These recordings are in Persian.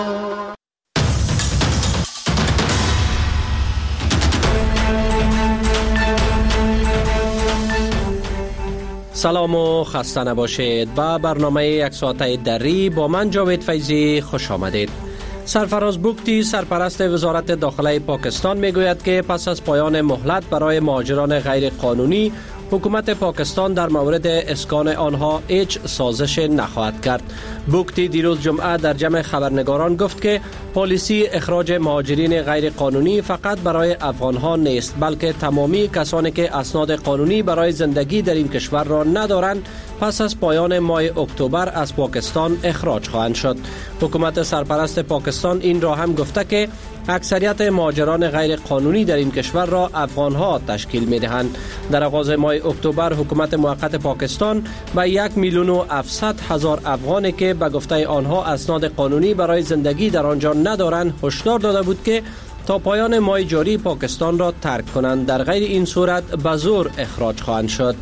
سلام و خسته نباشید. با برنامه یک ساعته دری با من جاوید فیضی خوش آمدید. سرفراز بوگتی سرپرست وزارت داخله پاکستان میگوید که پس از پایان مهلت برای مهاجران غیر قانونی، حکومت پاکستان در مورد اسکان آنها هیچ سازش نخواهد کرد. بوگتی دیروز جمعه در جمع خبرنگاران گفت که پالیسی اخراج مهاجرین غیر قانونی فقط برای افغانها نیست، بلکه تمامی کسانی که اسناد قانونی برای زندگی در این کشور را ندارند پس از پایان ماه اکتبر از پاکستان اخراج خواهند شد. حکومت سرپرست پاکستان این را هم گفته که اکثریت مهاجران غیر قانونی در این کشور را افغانها تشکیل می دهند. در آغاز ماه اکتبر حکومت موقت پاکستان به 1,700,000 افغانی که به گفته آنها اسناد قانونی برای زندگی در آنجا ندارند هشدار داده بود که تا پایان ماه جاری پاکستان را ترک کنند، در غیر این صورت به زور اخراج خواهند شد.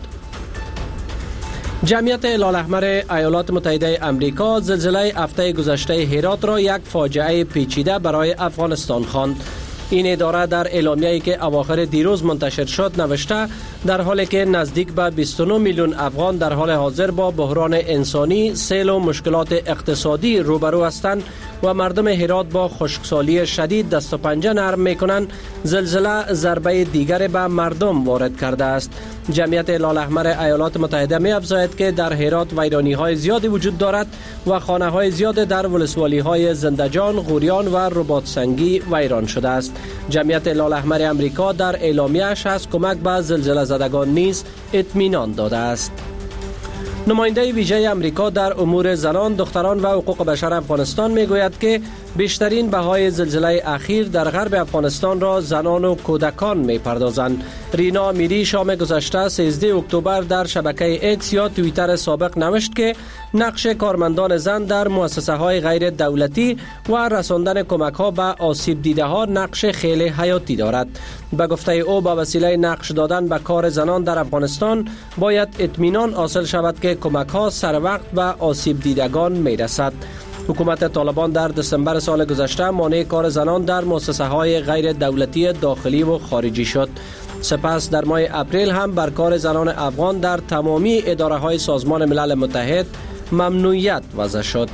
جمعیت هلال احمر ایالات متحده آمریکا زلزله هفته گذشته هرات را یک فاجعه پیچیده برای افغانستان خواند. این اداره در اعلامیه‌ای که اواخر دیروز منتشر شد نوشته در حالی که نزدیک به 29 میلیون افغان در حال حاضر با بحران انسانی، سیل و مشکلات اقتصادی روبرو هستند و مردم هرات با خشکسالی شدید دست و پنجه نرم می‌کنند، زلزله ضربه دیگر به مردم وارد کرده است. جمعیت هلال احمر ایالات متحده می‌افزاید که در هرات ویرانی‌های زیادی وجود دارد و خانه‌های زیاد در ولسوالی‌های زندجان، غوریان و رباط سنگی ویران شده است. جمعیت هلال احمر امریکا در اعلامیه‌اش از کمک به زلزله زدگان نیز اطمینان داده است. نماینده ویژه امریکا در امور زنان، دختران و حقوق بشر افغانستان میگوید که بیشترین بهای زلزله اخیر در غرب افغانستان را زنان و کودکان میپردازند. رینا میری شام گذشته 13 اکتبر در شبکه اکس یا توییتر سابق نوشت که نقش کارمندان زن در مؤسسه های غیر دولتی و رساندن کمک ها به آسیب دیده ها نقش خیلی حیاتی دارد. به گفته او با وسیله نقش دادن به کار زنان در افغانستان باید اطمینان حاصل شود که کمک ها سر وقت به آسیب دیدگان میرسد. حکومت طالبان در دسامبر سال گذشته مانع کار زنان در مؤسسه های غیر دولتی داخلی و خارجی شد. سپس در ماه اپریل هم بر کار زنان افغان در تمامی اداره های سازمان ملل متحد ممنوعیت وضع شد.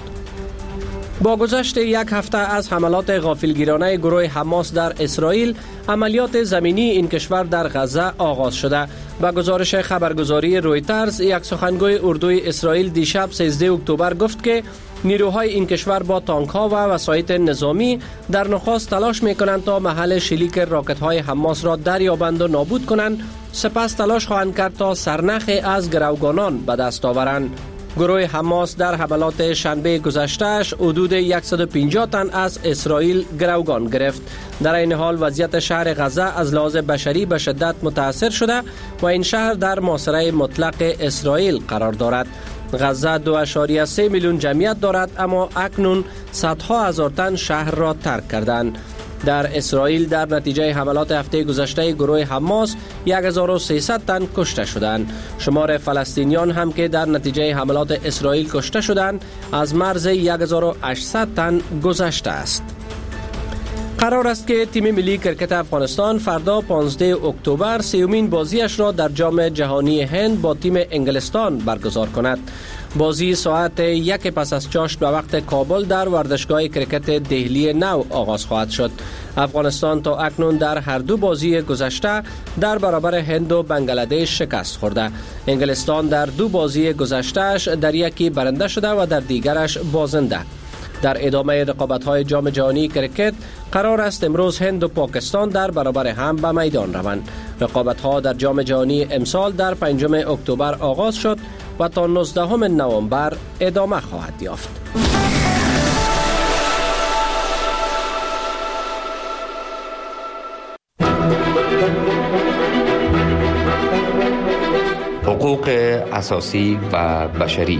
با گذشت یک هفته از حملات غافلگیرانه گروه حماس در اسرائیل، عملیات زمینی این کشور در غزه آغاز شده. با گزارش خبرگزاری رویترز، یک سخنگوی اردوی اسرائیل دیشب 13 اکتبر گفت که نیروهای این کشور با تانک‌ها و وسایط نظامی در نخست تلاش می‌کنند تا محل شلیک راکت‌های حماس را دریابند و نابود کنند، سپس تلاش خواهند کرد تا سرنخی از گروگانان به دست آورند. گروه حماس در حملات شنبه گذشتهش حدود 150 تن از اسرائیل گروگان گرفت. در این حال وضعیت شهر غزه از لحاظ بشری به شدت متاثر شده و این شهر در محاصره مطلق اسرائیل قرار دارد. غزه 2.3 میلیون جمعیت دارد، اما اکنون صدها هزار تن شهر را ترک کردند. در اسرائیل در نتیجه حملات هفته گذشته گروه حماس 1300 تن کشته شدند. شمار فلسطینیان هم که در نتیجه حملات اسرائیل کشته شدند از مرز 1800 تن گذشته است. قرار است که تیم ملی کرکت افغانستان فردا 15 اکتبر سیومین بازیش را در جام جهانی هند با تیم انگلستان برگزار کند. بازی ساعت 1 پس از چاشت به وقت کابل در ورزشگاه کرکت دهلی نو آغاز خواهد شد. افغانستان تا اکنون در هر دو بازی گذشته در برابر هند و بنگلادش شکست خورده. انگلستان در دو بازی گذشتهش در یکی برنده شده و در دیگرش بازنده. در ادامه رقابت‌های جام جهانی کرکت قرار است امروز هند و پاکستان در برابر هم به میدان روند. رقابت‌ها در جام جهانی امسال در 5 اکتبر آغاز شد و تا 19 نوامبر ادامه خواهد یافت. حقوق اساسی و بشری.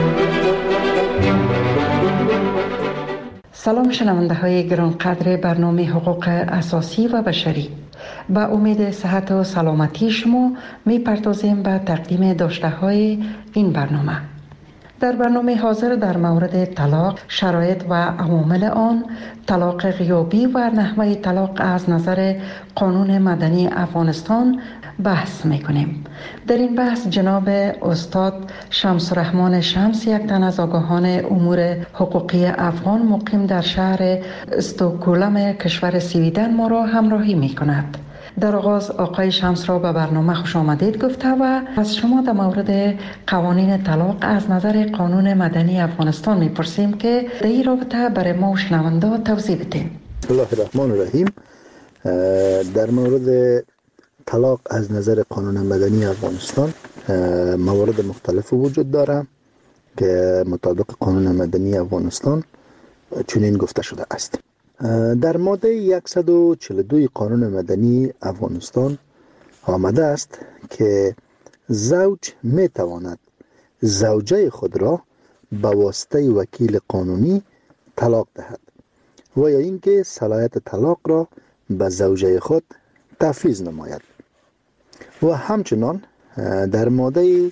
سلام شنونده های گرانقدر برنامه حقوق اساسی و بشری. با امید صحت و سلامتی شما می پردازیم به تقدیم داشته های این برنامه. در برنامه حاضر در مورد طلاق، شرایط و عوامل آن، طلاق غیابی و نحوه طلاق از نظر قانون مدنی افغانستان بحث میکنیم. در این بحث جناب استاد شمس الرحمن شمس، یک تن از آگاهان امور حقوقی افغان مقیم در شهر استکهلم کشور سویدن ما را همراهی میکند. در آغاز آقای شمس را به برنامه خوش آمدید گفته و از شما در مورد قوانین طلاق از نظر قانون مدنی افغانستان میپرسیم که در این رابطه برای ما و شنونده توضیح بدین. بسم الله الرحمن الرحیم. در مورد طلاق از نظر قانون مدنی افغانستان موارد مختلف وجود داره که مطابق قانون مدنی افغانستان چنین گفته شده است. در ماده 142 قانون مدنی افغانستان آمده است که زوج می تواند زوجه خود را به واسطه وکیل قانونی طلاق دهد و یا اینکه صلاحیت طلاق را به زوجه خود تفویض نماید. و همچنان در ماده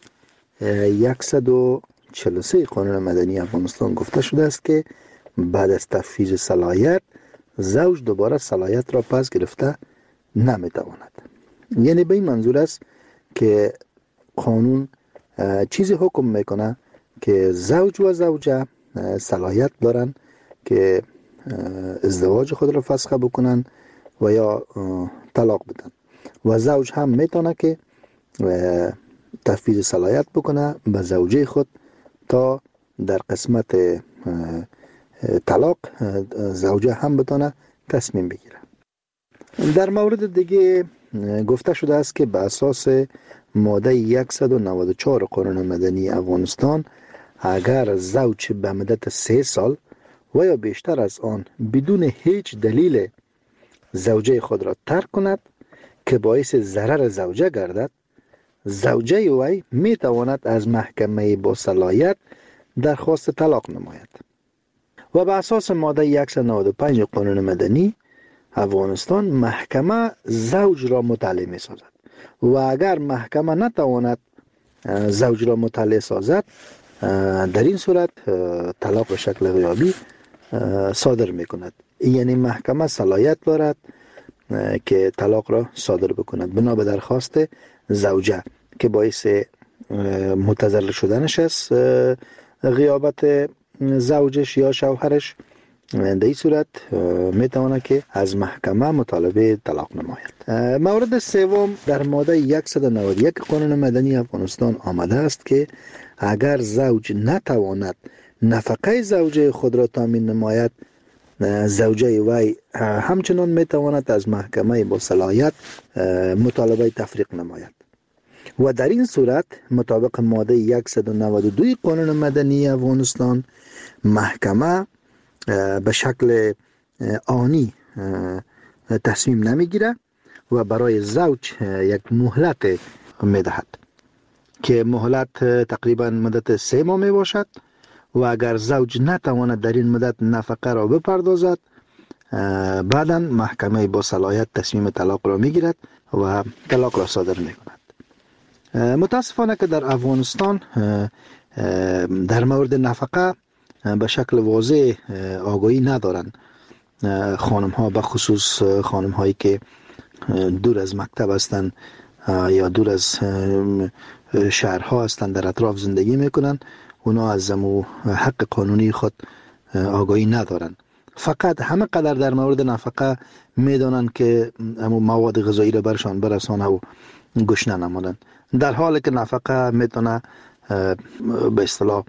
143 قانون مدنی افغانستان گفته شده است که بعد از تفویض صلاحیت زوج دوباره صلاحیت را پس گرفته نمیتواند. یعنی به این منظور است که قانون چیزی حکم میکنه که زوج و زوجه صلاحیت دارن که ازدواج خود را فسخ بکنن و یا طلاق بدن و زوج هم میتونه که تفویض صلاحیت بکنه به زوجه خود تا در قسمت طلاق زوجه هم بتونه تصمیم بگیره. در مورد دیگه گفته شده است که به اساس ماده 194 قانون مدنی افغانستان اگر زوج به مدت 3 سال و یا بیشتر از آن بدون هیچ دلیل زوجه خود را ترک کند که باعث ضرر زوجه گردد، زوجه وی می تواند از محکمه با صلاحیت درخواست طلاق نماید. و به اساس ماده 195 قانون مدنی افغانستان محکمه زوج را مطلع می سازد و اگر محکمه نتواند زوج را مطلع سازد، در این صورت طلاق به شکل غیابی صادر می کند. یعنی محکمه صلاحیت دارد که طلاق را صادر بکند بنا به درخواست زوجه که باعث متضرر شدنش است غیابت زوجش یا شوهرش. در این صورت میتونه که از محکمه مطالبه طلاق نماید. مورد سوم در ماده 191 قانون مدنی افغانستان آمده است که اگر زوج نتواند نفقه زوجه خود را تامین نماید، زوجه وی همچنان میتواند از محکمه با صلاحیت مطالبه تفریق نماید و در این صورت مطابق ماده 192 قانون مدنی افغانستان محکمه به شکل آنی تصمیم نمیگیره و برای زوج یک مهلت میدهد که مهلت تقریبا مدت 3 ماه می باشد و اگر زوج نتواند در این مدت نفقه را بپردازد، بعدا محکمه با صلاحیت تصمیم طلاق را میگیرد و طلاق را صادر میکند. متاسفانه که در افغانستان در مورد نفقه به شکل واضح آگاهی ندارند. خانم ها به خصوص خانم هایی که دور از مکتب هستند یا دور از شهرها هستند در اطراف زندگی میکنن، اونا از حق قانونی خود آگاهی ندارن. فقط همه قدر در مورد نفقه میدانن که مواد غذایی را برشان برسانه و گشنه نمانن، در حالی که نفقه میتونه به اصطلاح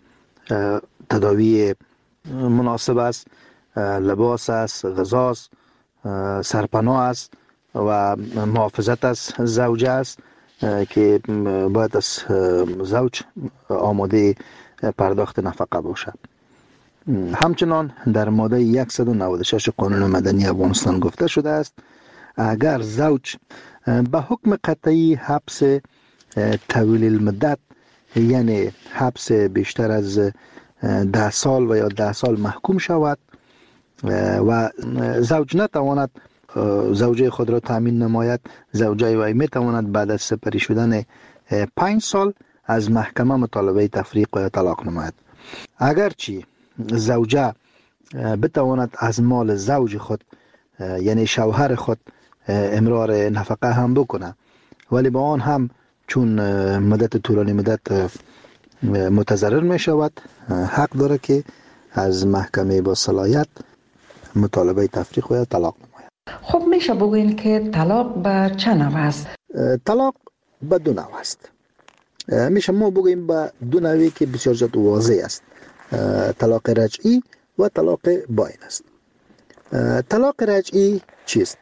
تداوی مناسب است، لباس است، غذاست، سرپناه است و محافظت از زوجه است که باید از زوج آماده پرداخت نفقه باشد. همچنان در ماده 196 قانون مدنی افغانستان گفته شده است اگر زوج به حکم قطعی حبس طویل المدت، یعنی حبس بیشتر از 10 سال و یا 10 سال محکوم شود و زوج نتواند زوجه خود را تامین نماید، زوجه وی میتواند بعد از سپری شدن 5 سال از محکمه مطالبه تفریق و طلاق نماید. اگرچه زوجه بتواند از مال زوج خود یعنی شوهر خود امرار نفقه هم بکنه، ولی با آن هم چون مدت طولانی مدت متضرر می شود، حق داره که از محکمه با صلاحیت مطالبه تفریق و یا طلاق نماید. خب میشه بگوین که طلاق به چه نوع است؟ طلاق به دو نوع است. میشه ما بگوییم به دو نوعی که بسیار زیاد واضح است. طلاق رجعی و طلاق باین است. طلاق رجعی چیست؟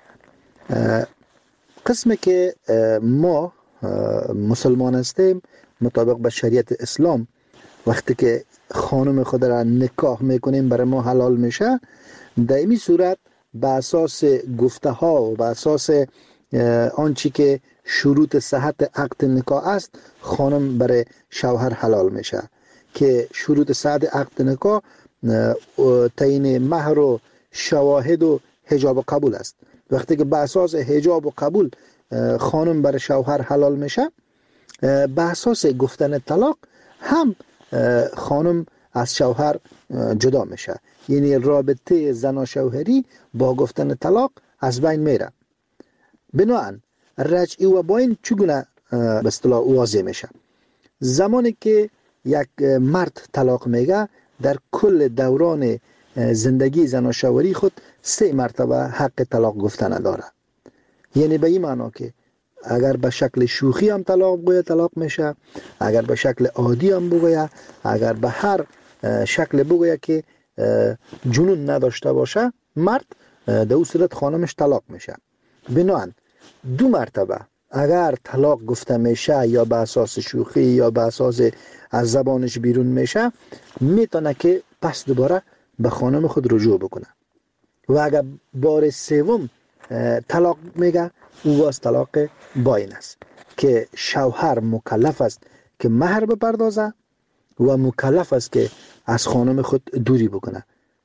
قسمی که ما مسلمان هستیم مطابق به شریعت اسلام وقتی که خانم خود را نکاح میکنیم برای ما حلال میشه، در این صورت به اساس گفته ها و به اساس آنچه که شروط صحت عقد نکاح است خانم برای شوهر حلال میشه که شروط صحت عقد نکاح تعیین مهر و شواهد و حجاب و قبول است. وقتی که به اساس حجاب و قبول خانم برای شوهر حلال میشه، به اساس گفتن طلاق هم خانم از شوهر جدا میشه، یعنی رابطه زن و شوهری با گفتن طلاق از بین میره. بنابراین رجعی و باین چگونه به اصطلاح واضح میشه؟ زمانی که یک مرد طلاق میگه در کل دوران زندگی زن و شوهری خود 3 مرتبه حق طلاق گفتن داره. یعنی به این معنا که اگر به شکل شوخی هم طلاق بگوید طلاق میشه، اگر به شکل عادی هم بگوید، اگر به هر شکل بگوید که جنون نداشته باشه مرد، در اون صورت خانمش طلاق میشه. بنابراین 2 مرتبه اگر طلاق گفته میشه یا به اساس شوخی یا به اساس از زبانش بیرون میشه، میتونه که پس دوباره به خانم خود رجوع بکنه. و اگر بار 3 طلاق میگه، او از طلاق باین است که شوهر مکلف است که مهر بپردازه و مکلف است که از خانم خود دوری بکنه.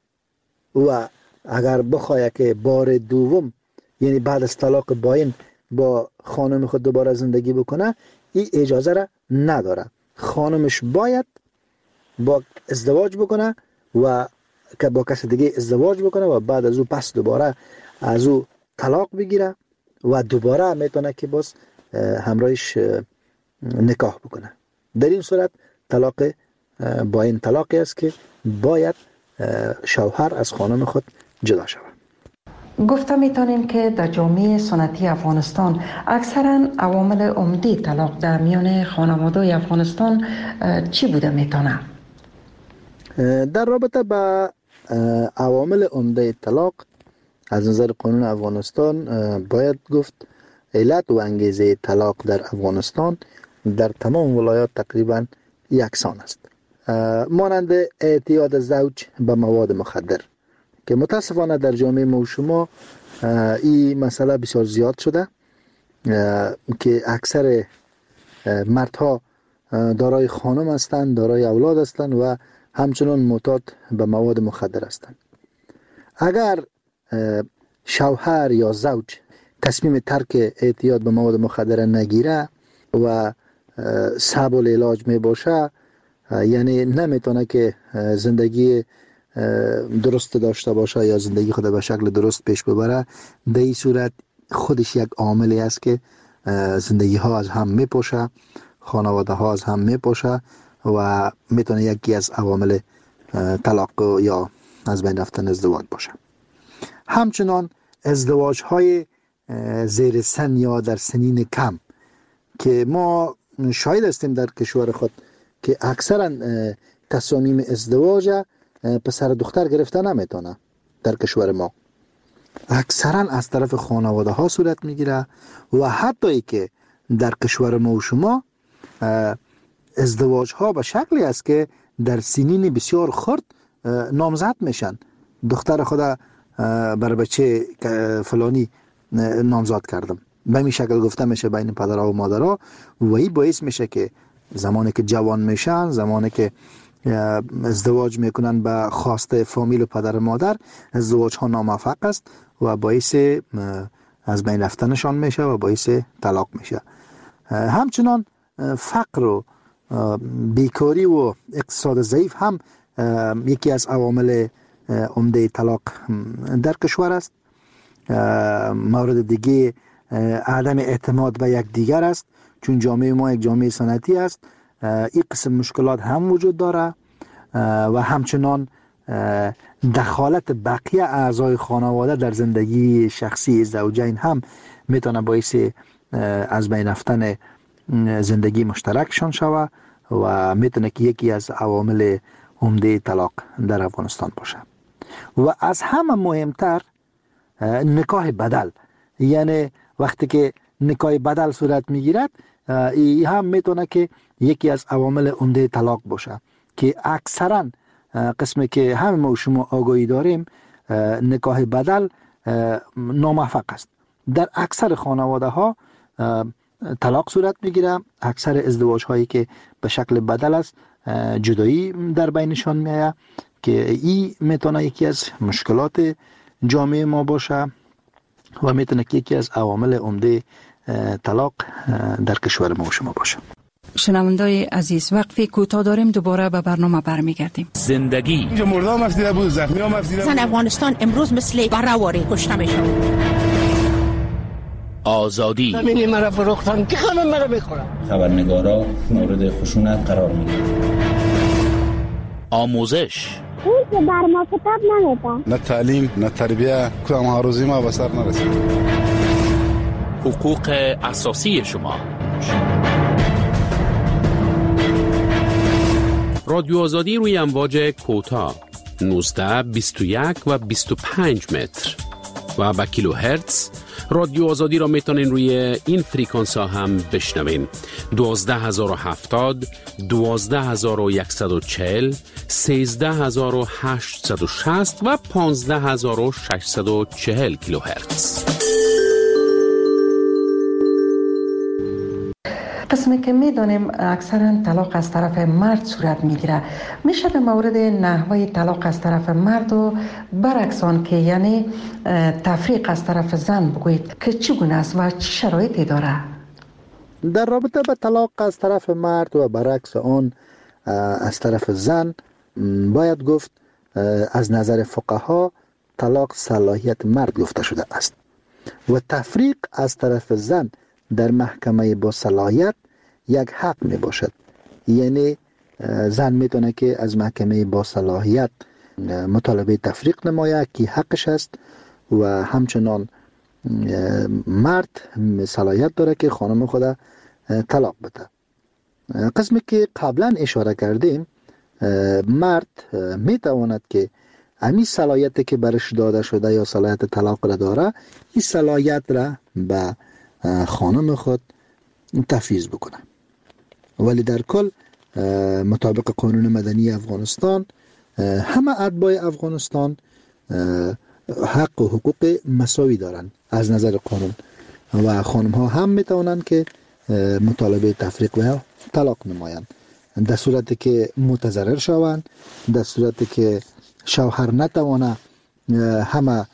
و اگر بخواه که بار 2 یعنی بعد از طلاق باین با خانم خود دوباره زندگی بکنه، این اجازه را نداره. خانمش باید با ازدواج بکنه و که با کس دیگه ازدواج بکنه و بعد از او پس دوباره از او طلاق بگیره و دوباره میتونه که باز همراهش نکاح بکنه. در این صورت طلاق باین طلاقی است که باید شوهر از خانم خود جدا شود. گفته میتونیم که در جامعه سنتی افغانستان اکثرا عوامل عمده طلاق در میان خانواده افغانستان چی بوده میتونه؟ در رابطه با عوامل عمده طلاق از نظر قانون افغانستان باید گفت علت و انگیزه طلاق در افغانستان در تمام ولایات تقریبا یکسان است، مانند اعتیاد زوج به مواد مخدر که متاسفانه در جامعه ما و شما این مسئله بسیار زیاد شده که اکثر مردها دارای خانم هستند، دارای اولاد هستند و همچنان معتاد به مواد مخدر هستند. اگر شوهر یا زوج تصمیم ترک اعتیاد به مواد مخدر نگیره و صعب العلاج می باشه، یعنی نمیتونه که زندگی درست داشته باشه یا زندگی خود به شکل درست پیش ببره، در این صورت خودش یک عاملی است که زندگی ها از هم میپاشه، خانواده ها از هم میپاشه و میتونه یکی از عوامل طلاق یا از بین رفتن ازدواج باشه. همچنان ازدواج های زیر سن یا در سنین کم که ما شاهد هستیم در کشور خود که اکثرا تصامیم ازدواج پسر دختر گرفته نمیتونه. در کشور ما اکثرا از طرف خانواده ها صورت میگیره و حتی ای که در کشور ما و شما ازدواج ها به شکلی است که در سنین بسیار خرد نامزد میشن. دختر خدا بر بچه فلانی نامزد کردم، به این شکل گفته میشه بین پدرها و مادرها و این باعث میشه که زمانی که جوان میشن، زمانی که ازدواج میکنن به خواسته فامیل و پدر و مادر، ازدواج ها ناموفق است و باعث از بین رفتنشان میشه و باعث طلاق میشه. همچنان فقر و بیکاری و اقتصاد ضعیف هم یکی از عوامل عمده طلاق در کشور است. مورد دیگه عدم اعتماد به یکدیگر است، چون جامعه ما یک جامعه سنتی است. این قسم مشکلات هم وجود داره و همچنان دخالت بقیه اعضای خانواده در زندگی شخصی زوجین هم میتونه باعث از بین رفتن زندگی مشترکشان شود و میتونه که یکی از عوامل عمده طلاق در افغانستان باشه. و از همه مهمتر نکاح بدل، یعنی وقتی که نکاح بدل صورت میگیرد، این هم میتونه که یکی از عوامل عمده طلاق باشه که اکثرا قسمی که همه ما و شما آگاهی داریم نکاح بدل ناموفق است. در اکثر خانواده ها طلاق صورت میگیره. اکثر ازدواج هایی که به شکل بدل است جدایی در بینشان میآید که این میتونه یکی از مشکلات جامعه ما باشه و میتونه که یکی از عوامل عمده طلاق در کشور ما و شما باشه. شنوندای عزیز، وقفی کوتاه داریم، دوباره به برنامه برمیگردیم. زندگی اینجا مردم افزیده بود، زخمی هم افزیده بود. زن افغانستان امروز مثل بره‌واری کشته میشه. آزادی زمینی مرا فروختن که همه مرا میخورن. خبرنگارا مورد خشونت قرار میگیرن. آموزش اون که بر ما کتاب نمیدن. نه تعلیم نه تربیه، کدام هاروزی ما به سر نرسید. حقوق اساسی شما. رادیو آزادی روی امواج کوتاه 19 21 و 25 متر و با کیلو هرتز. رادیو آزادی را میتونین روی این فریکانس ها هم بشنوین: 12070 12140 13860 و 15640 کیلو هرتز. قسمی که میدانیم اکثرا طلاق از طرف مرد صورت میگیره، میشه در مورد نحوه طلاق از طرف مرد و برعکس آن که یعنی تفریق از طرف زن بگویید که چگونه است و چه شرایطی داره؟ در رابطه با طلاق از طرف مرد و برعکس آن از طرف زن باید گفت از نظر فقها طلاق صلاحیت مرد گفته شده است و تفریق از طرف زن در محکمه با صلاحیت یک حق می باشد. یعنی زن میتونه که از محکمه با صلاحیت مطالبه تفریق نماید که حقش است و همچنان مرد صلاحیت داره که خانم خود طلاق بده. قسمی که قبلا اشاره کردیم، مرد میتواند که همین صلاحیتی که برش داده شده یا صلاحیت طلاق را داره، این صلاحیت را به خانم خود تفویض بکنه. ولی در کل مطابق قانون مدنی افغانستان همه اتباع افغانستان حق و حقوق مساوی دارند از نظر قانون و خانم ها هم میتوانند که مطالبه تفریق و طلاق نمایند در صورتی که متضرر شوند، در صورتی که شوهر نتوانه همه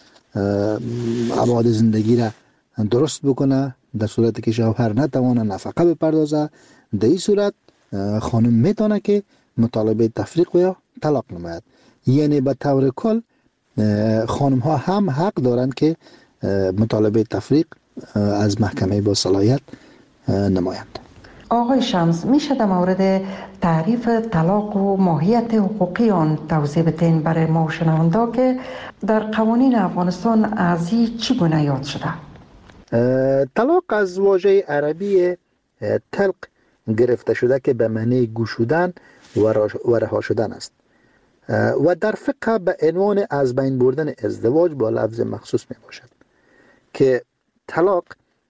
ابعاد زندگی را درست بکنه، در صورتی که شوهر نتوانه نفقه بپردازه، در این صورت خانم میتونه که مطالبه تفریق و طلاق نماید. یعنی به طور کل خانم ها هم حق دارند که مطالبه تفریق از محکمه با صلاحیت نمایند. آقای شمس، میشه در مورد تعریف طلاق و ماهیت حقوقی آن توضیح بدین برای ما شنوندا که در قوانین افغانستان از این چگونه یاد شده؟ طلاق از واژه عربی طلق گرفته شده که به معنی گشودن و رها شدن است و در فقه به عنوان از بین بردن ازدواج با لفظ مخصوص می باشد که طلاق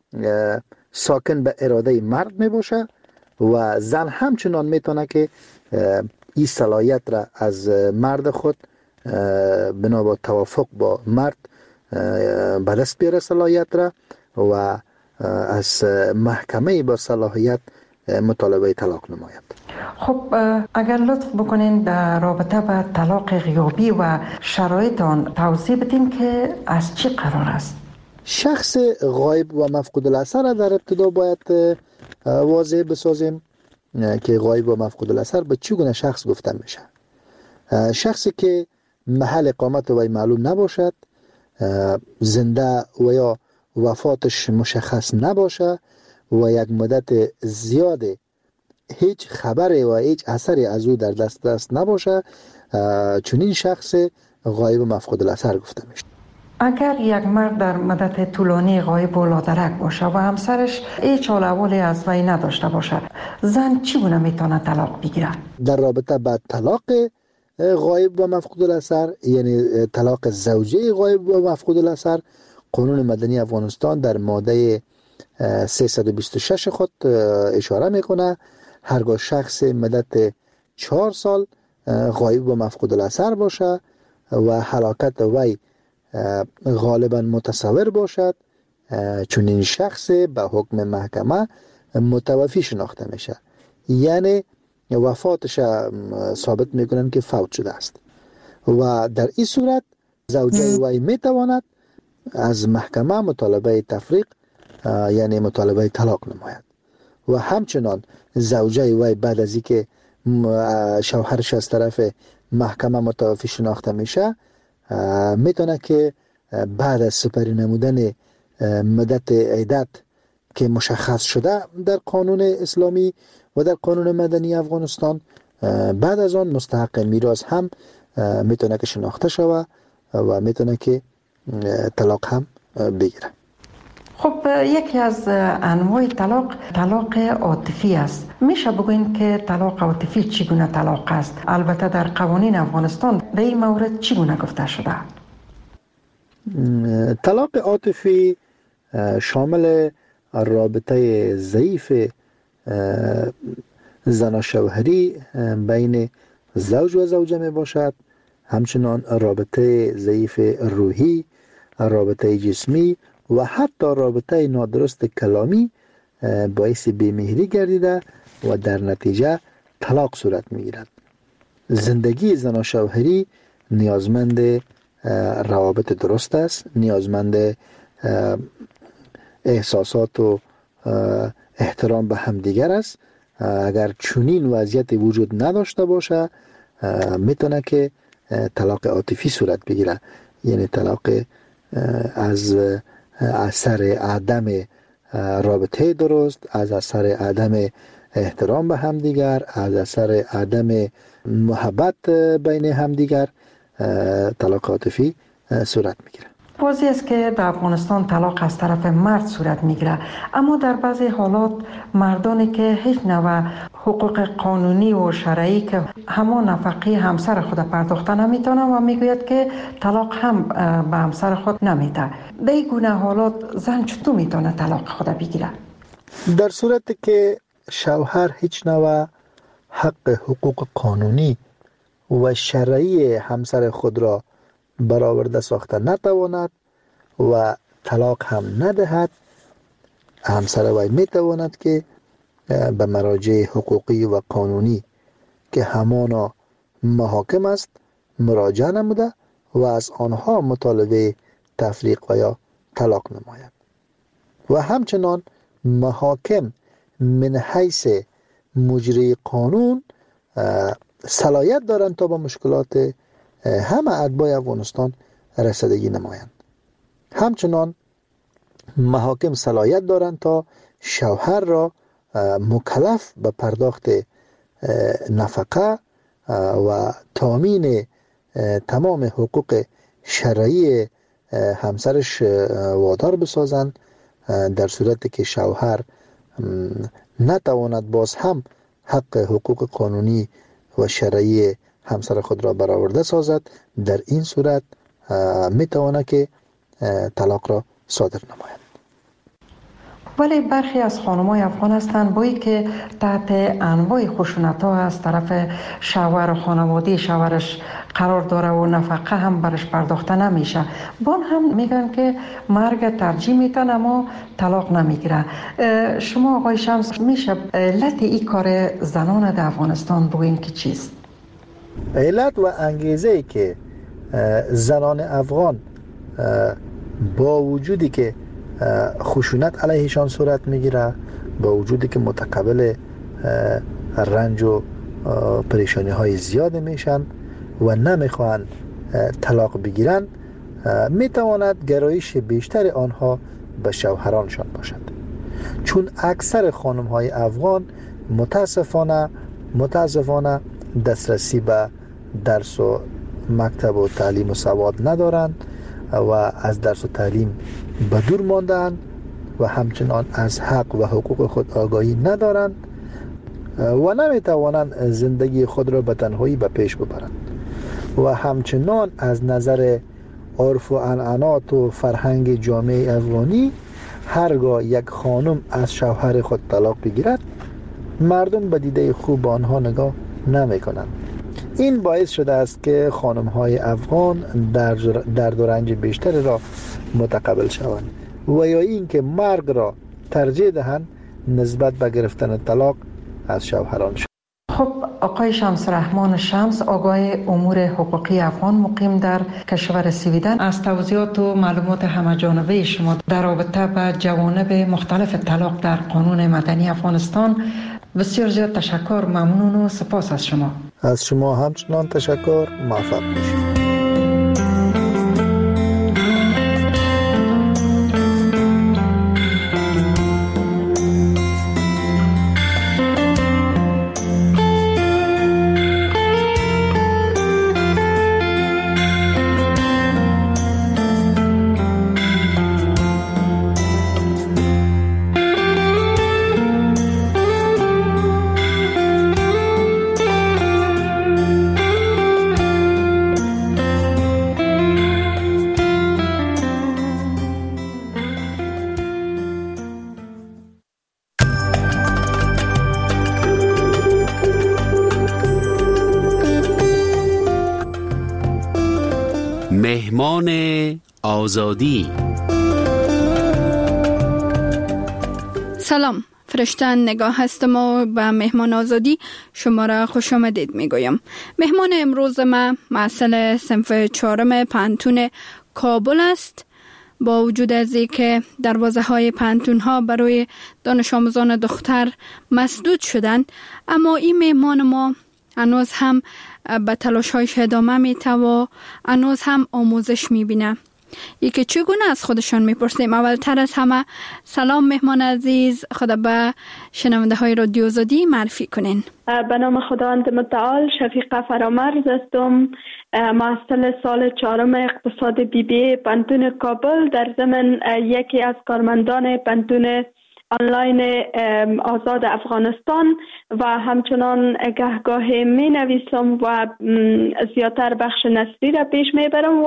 ساکن به اراده مرد می باشه و زن همچنان می تونه که این صلاحیت را از مرد خود بنا با توافق با مرد به دست بیاره صلاحیت را و از محکمه با صلاحیت مطالبه طلاق نماید. خب اگر لطف بکنین در رابطه با طلاق غیابی و شرایط آن توضیح بدین که از چی قرار است؟ شخص غایب و مفقود الاثر در ابتدا باید واضح بسازیم که غایب و مفقود الاثر به چگونه شخص گفته میشه؟ شخصی که محل اقامت وی معلوم نباشد، زنده و یا وفاتش مشخص نباشه و یک مدت زیاد هیچ خبری و هیچ اثری از او در دست نباشه، چنین شخص غایب و مفقود الاثر گفته میشه. اگر یک مرد در مدت طولانی غایب و لادرک باشه و همسرش هیچ حال احوالی از وی نداشته باشه، زن چگونه میتونه طلاق بگیره؟ در رابطه با طلاق غایب و مفقود الاثر، یعنی طلاق زوجه غایب و مفقود الاثر، قانون مدنی افغانستان در ماده 326 خود اشاره میکنه هرگاه شخص مدت 4 سال غایب و مفقود الاثر باشه و هلاکت وی غالبا متصور باشد، چون این شخص به حکم محکمه متوفی شناخته میشه، یعنی وفاتش ثابت میکنن که فوت شده است و در این صورت زوجه وی میتواند از محکمه مطالبه تفریق یعنی مطالبه طلاق نماید و همچنان زوجه وی بعد از اینکه شوهرش از طرف محکمه متوفی شناخته میشه میتونه که بعد از سپری نمودن مدت عدت که مشخص شده در قانون اسلامی و در قانون مدنی افغانستان، بعد از آن مستحق میراث هم میتونه که شناخته شوه و میتونه که طلاق هم بگیره. خب یکی از انواع طلاق عاطفی است. میشه بگوین که طلاق عاطفی چگونه طلاق است؟ البته در قوانین افغانستان به این مورد چگونه گفته شده؟ طلاق عاطفی شامل رابطه ضعیف زن شوهری بین زوج و زوجه می باشد، همچنان رابطه ضعیف روحی، رابطه جسمی و حتی رابطه نادرست کلامی باعث بیمهری گردیده و در نتیجه طلاق صورت می گیرد. زندگی زن و شوهری نیازمند روابط درست است، نیازمند احساسات و احترام به همدیگر است. اگر چنین وضعیت وجود نداشته باشه میتونه که طلاق عاطفی صورت بگیره، یعنی طلاق از اثر عدم رابطه درست، از اثر عدم احترام به همدیگر، از اثر عدم محبت بین همدیگر طلاق عاطفی صورت میگیره. واضح است که در افغانستان طلاق از طرف مرد صورت میگیره، اما در بعضی حالات مردانی که هیچ نوع حقوق قانونی و شرعی که همان نفقه همسر خود پرداخته نمیتونه و میگوید که طلاق هم به همسر خود نمیده. به این گونه حالات زن چطور میتونه طلاق خود بگیره؟ در صورتی که شوهر هیچ نوع حق حقوق قانونی و شرعی همسر خود را برآورده ساخته نتواند و طلاق هم ندهد، همسر وی میتواند که به مراجع حقوقی و قانونی که همانا محاکم است مراجعه نموده و از آنها مطالبه تفریق و یا طلاق نماید و همچنان محاکم من حیث مجری قانون صلاحیت دارند تا با مشکلات همه اتباع افغانستان رسیدگی نمایند. همچنان محاکم صلاحیت دارند تا شوهر را مکلف به پرداخت نفقه و تامین تمام حقوق شرعی همسرش وادار بسازند، در صورتی که شوهر نتواند باز هم حق حقوق قانونی و شرعی همسر خود را برآورده سازد. در این صورت میتواند که طلاق را صادر نماید. ولی برخی از خانم‌های افغان هستند با اینکه تحت انواع خشونت‌ها از طرف شوهر و خانواده شوهرش قرار داره و نفقه هم برش پرداخته نمیشه، با هم میگن که مرگ ترجیح میدن اما طلاق نمیگیره. شما آقای شمس میشه علت این کار زنان در افغانستان بگوین که چیست؟ علت و انگیزه‌ای که زنان افغان با وجودی که خشونت علیهشان صورت میگیره، با وجودی که متقابل رنج و پریشانی های زیاد میشن و نمیخواهند طلاق بگیرند، میتواند گرایش بیشتر آنها به شوهرانشان باشد، چون اکثر خانم های افغان متاسفانه دسترسی به درس و مکتب و تعلیم و سواد ندارند و از درس و تعلیم به دور ماندند و همچنان از حق و حقوق خود آگاهی ندارند و نمیتوانند زندگی خود را به تنهایی به پیش ببرند و همچنان از نظر عرف و عنعنات و فرهنگ جامعه افغانی هرگاه یک خانم از شوهر خود طلاق بگیرد مردم به دیده خوب آنها نگاه نمی کنند. این باعث شده است که خانم های افغان درد و رنج بیشتری را متقبل شوند و یا این که مرگ را ترجیح دهند نسبت به گرفتن طلاق از شوهرانشان. خب آقای شمس رحمان شمس، آگاه امور حقوقی افغان مقیم در کشور سویدن، از توضیحات و معلومات همه‌جانبه شما در رابطه با جوانب مختلف طلاق در قانون مدنی افغانستان بسیار زیاد تشکر، ممنون و سپاس از شما. از شما همچنان تشکر، موفق باشید. مهمان آزادی. سلام، فرشته نگاه هستم و به مهمان آزادی شما را خوش آمدید میگویم. مهمان امروز ما محصل صنف 4 پانتون کابل است. با وجود از اینکه دروازه های پانتون ها برای دانش آموزان دختر مسدود شدند، اما این مهمان ما هنوز هم به تلاش هایش ادامه میده و هنوز هم آموزش میبینه. یکی چگونه از خودشان میپرسیم. اولتر از همه سلام مهمان عزیز، خدا به شنونده های رادیو آزادی معرفی کنین. به نام خداوند متعال، شفیقه فرامرز هستم، محصل سال 4 اقتصاد BBA پانتون کابل، در ضمن یکی از کارمندان پانتون آنلاین آزاد افغانستان و همچنان گهگاه می نویسم و زیادتر بخش نثری را پیش می برم و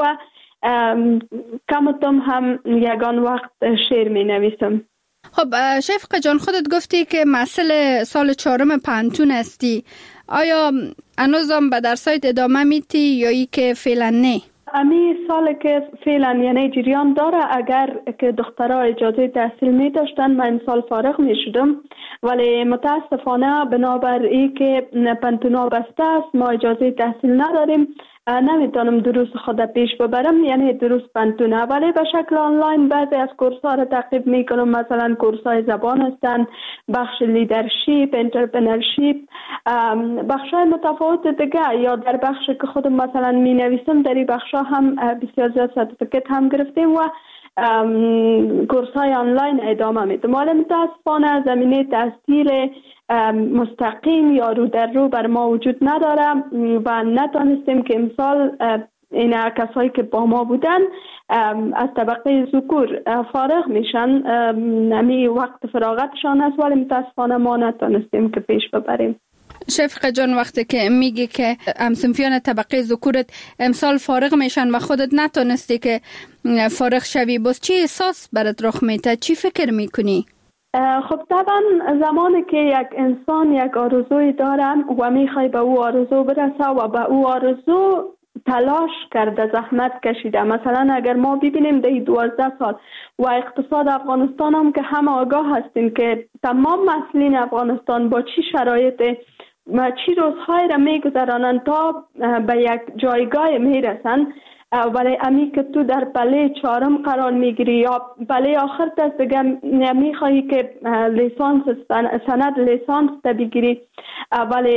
کمتم هم یگان وقت شعر می نویسم. خب شفقه جان، خودت گفتی که محصل سال 4 پانتون هستی. آیا هنوزم به درسایت ادامه میدی یا ای که فعلا نه؟ امی سال که فعلا یعنی جریان داره، اگر که دخترها اجازه تحصیل می داشتن من این سال فارغ می شدم، ولی متاسفانه بنابر ای که پانتونا بسته است ما اجازه تحصیل نداریم، نمیتونم دروس خود پیش ببرم، یعنی دروس پانتونه، ولی به شکل آنلاین بعضی از کورس ها را تعقیب میکنم. مثلا کورس های زبان هستند، بخش لیدرشپ، انترپرنورشپ، بخش های متفاوت دیگه، یا در بخش که خودم مثلا می نویسم در این بخش ها هم بسیار زیاد سرتیفیکت هم گرفتیم و کورس های آنلاین ادامه میدم. ولی متاسفانه زمینه تحصیل مستقیم یا رو در رو بر ما وجود نداره و نتونستیم که امسال این کسایی که با ما بودن از طبقه ذکور فارغ میشن، نمی وقت فراغتشان است، ولی متاسفانه ما نتونستیم که پیش ببریم. شفقه جان، وقتی که میگی که صنفیان طبقه ذکورت امسال فارغ میشن و خودت نتونستی که فارغ شوی، باز چی احساس برات رخ میده؟ چی فکر میکنی؟ خب طبعا زمانی که یک انسان یک آرزوی داره و میخوای به او آرزو برسه و به او آرزو تلاش کرده، زحمت کشیده، مثلا اگر ما ببینیم در 12 سال و اقتصاد افغانستان هم که همه آگاه هستیم که تمام مسئولین افغانستان با چی شرایط چی روزهای را میگذرانند تا به یک جایگاه میرسن، ولی امی که تو در پله 4 قرار میگیری یا پله آخر است دیگه میخواهی که لیسانس سند لیسانس تا بگیری ولی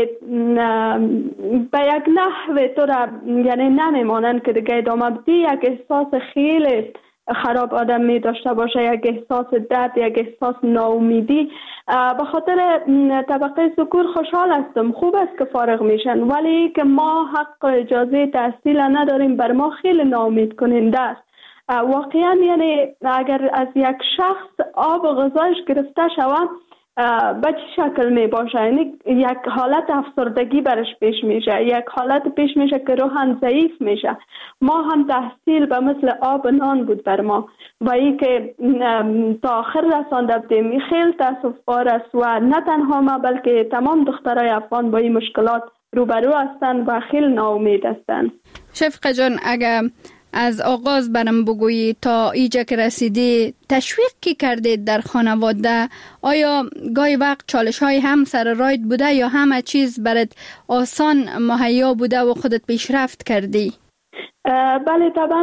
به یک نحو تو را یعنی نمیمانند که دیگه ادامه بدی. یک احساس خیلی خراب آدم می داشته باشه، یک احساس درد، یک احساس ناامیدی. به خاطر طبقه ذکور خوشحال هستم، خوب است که فارغ میشن، ولی که ما حق اجازه تحصیل نداریم بر ما خیلی ناامید کننده است. واقعا یعنی اگر از یک شخص آب و غذایش گرفته شود به چه شکل می باشه؟ یعنی یک حالت افسردگی برش پیش میشه، یک حالت پیش میشه که روحاً ضعیف میشه. ما هم تحصیل به مثل آب نان بود بر ما و این که تا آخر رسانده بودیم. خیلی تاسف بار است و نه تنها ما بلکه تمام دخترای افغان با این مشکلات روبرو هستند و خیلی ناامید هستند. شفقه جان، اگر از آغاز برام بگویی تا اینجا که رسیدی تشویق کی کردید در خانواده؟ آیا گاهی وقت چالش های هم سر راید بوده یا همه چیز برات آسان مهیا بوده و خودت پیشرفت کردی؟ بله طبعا،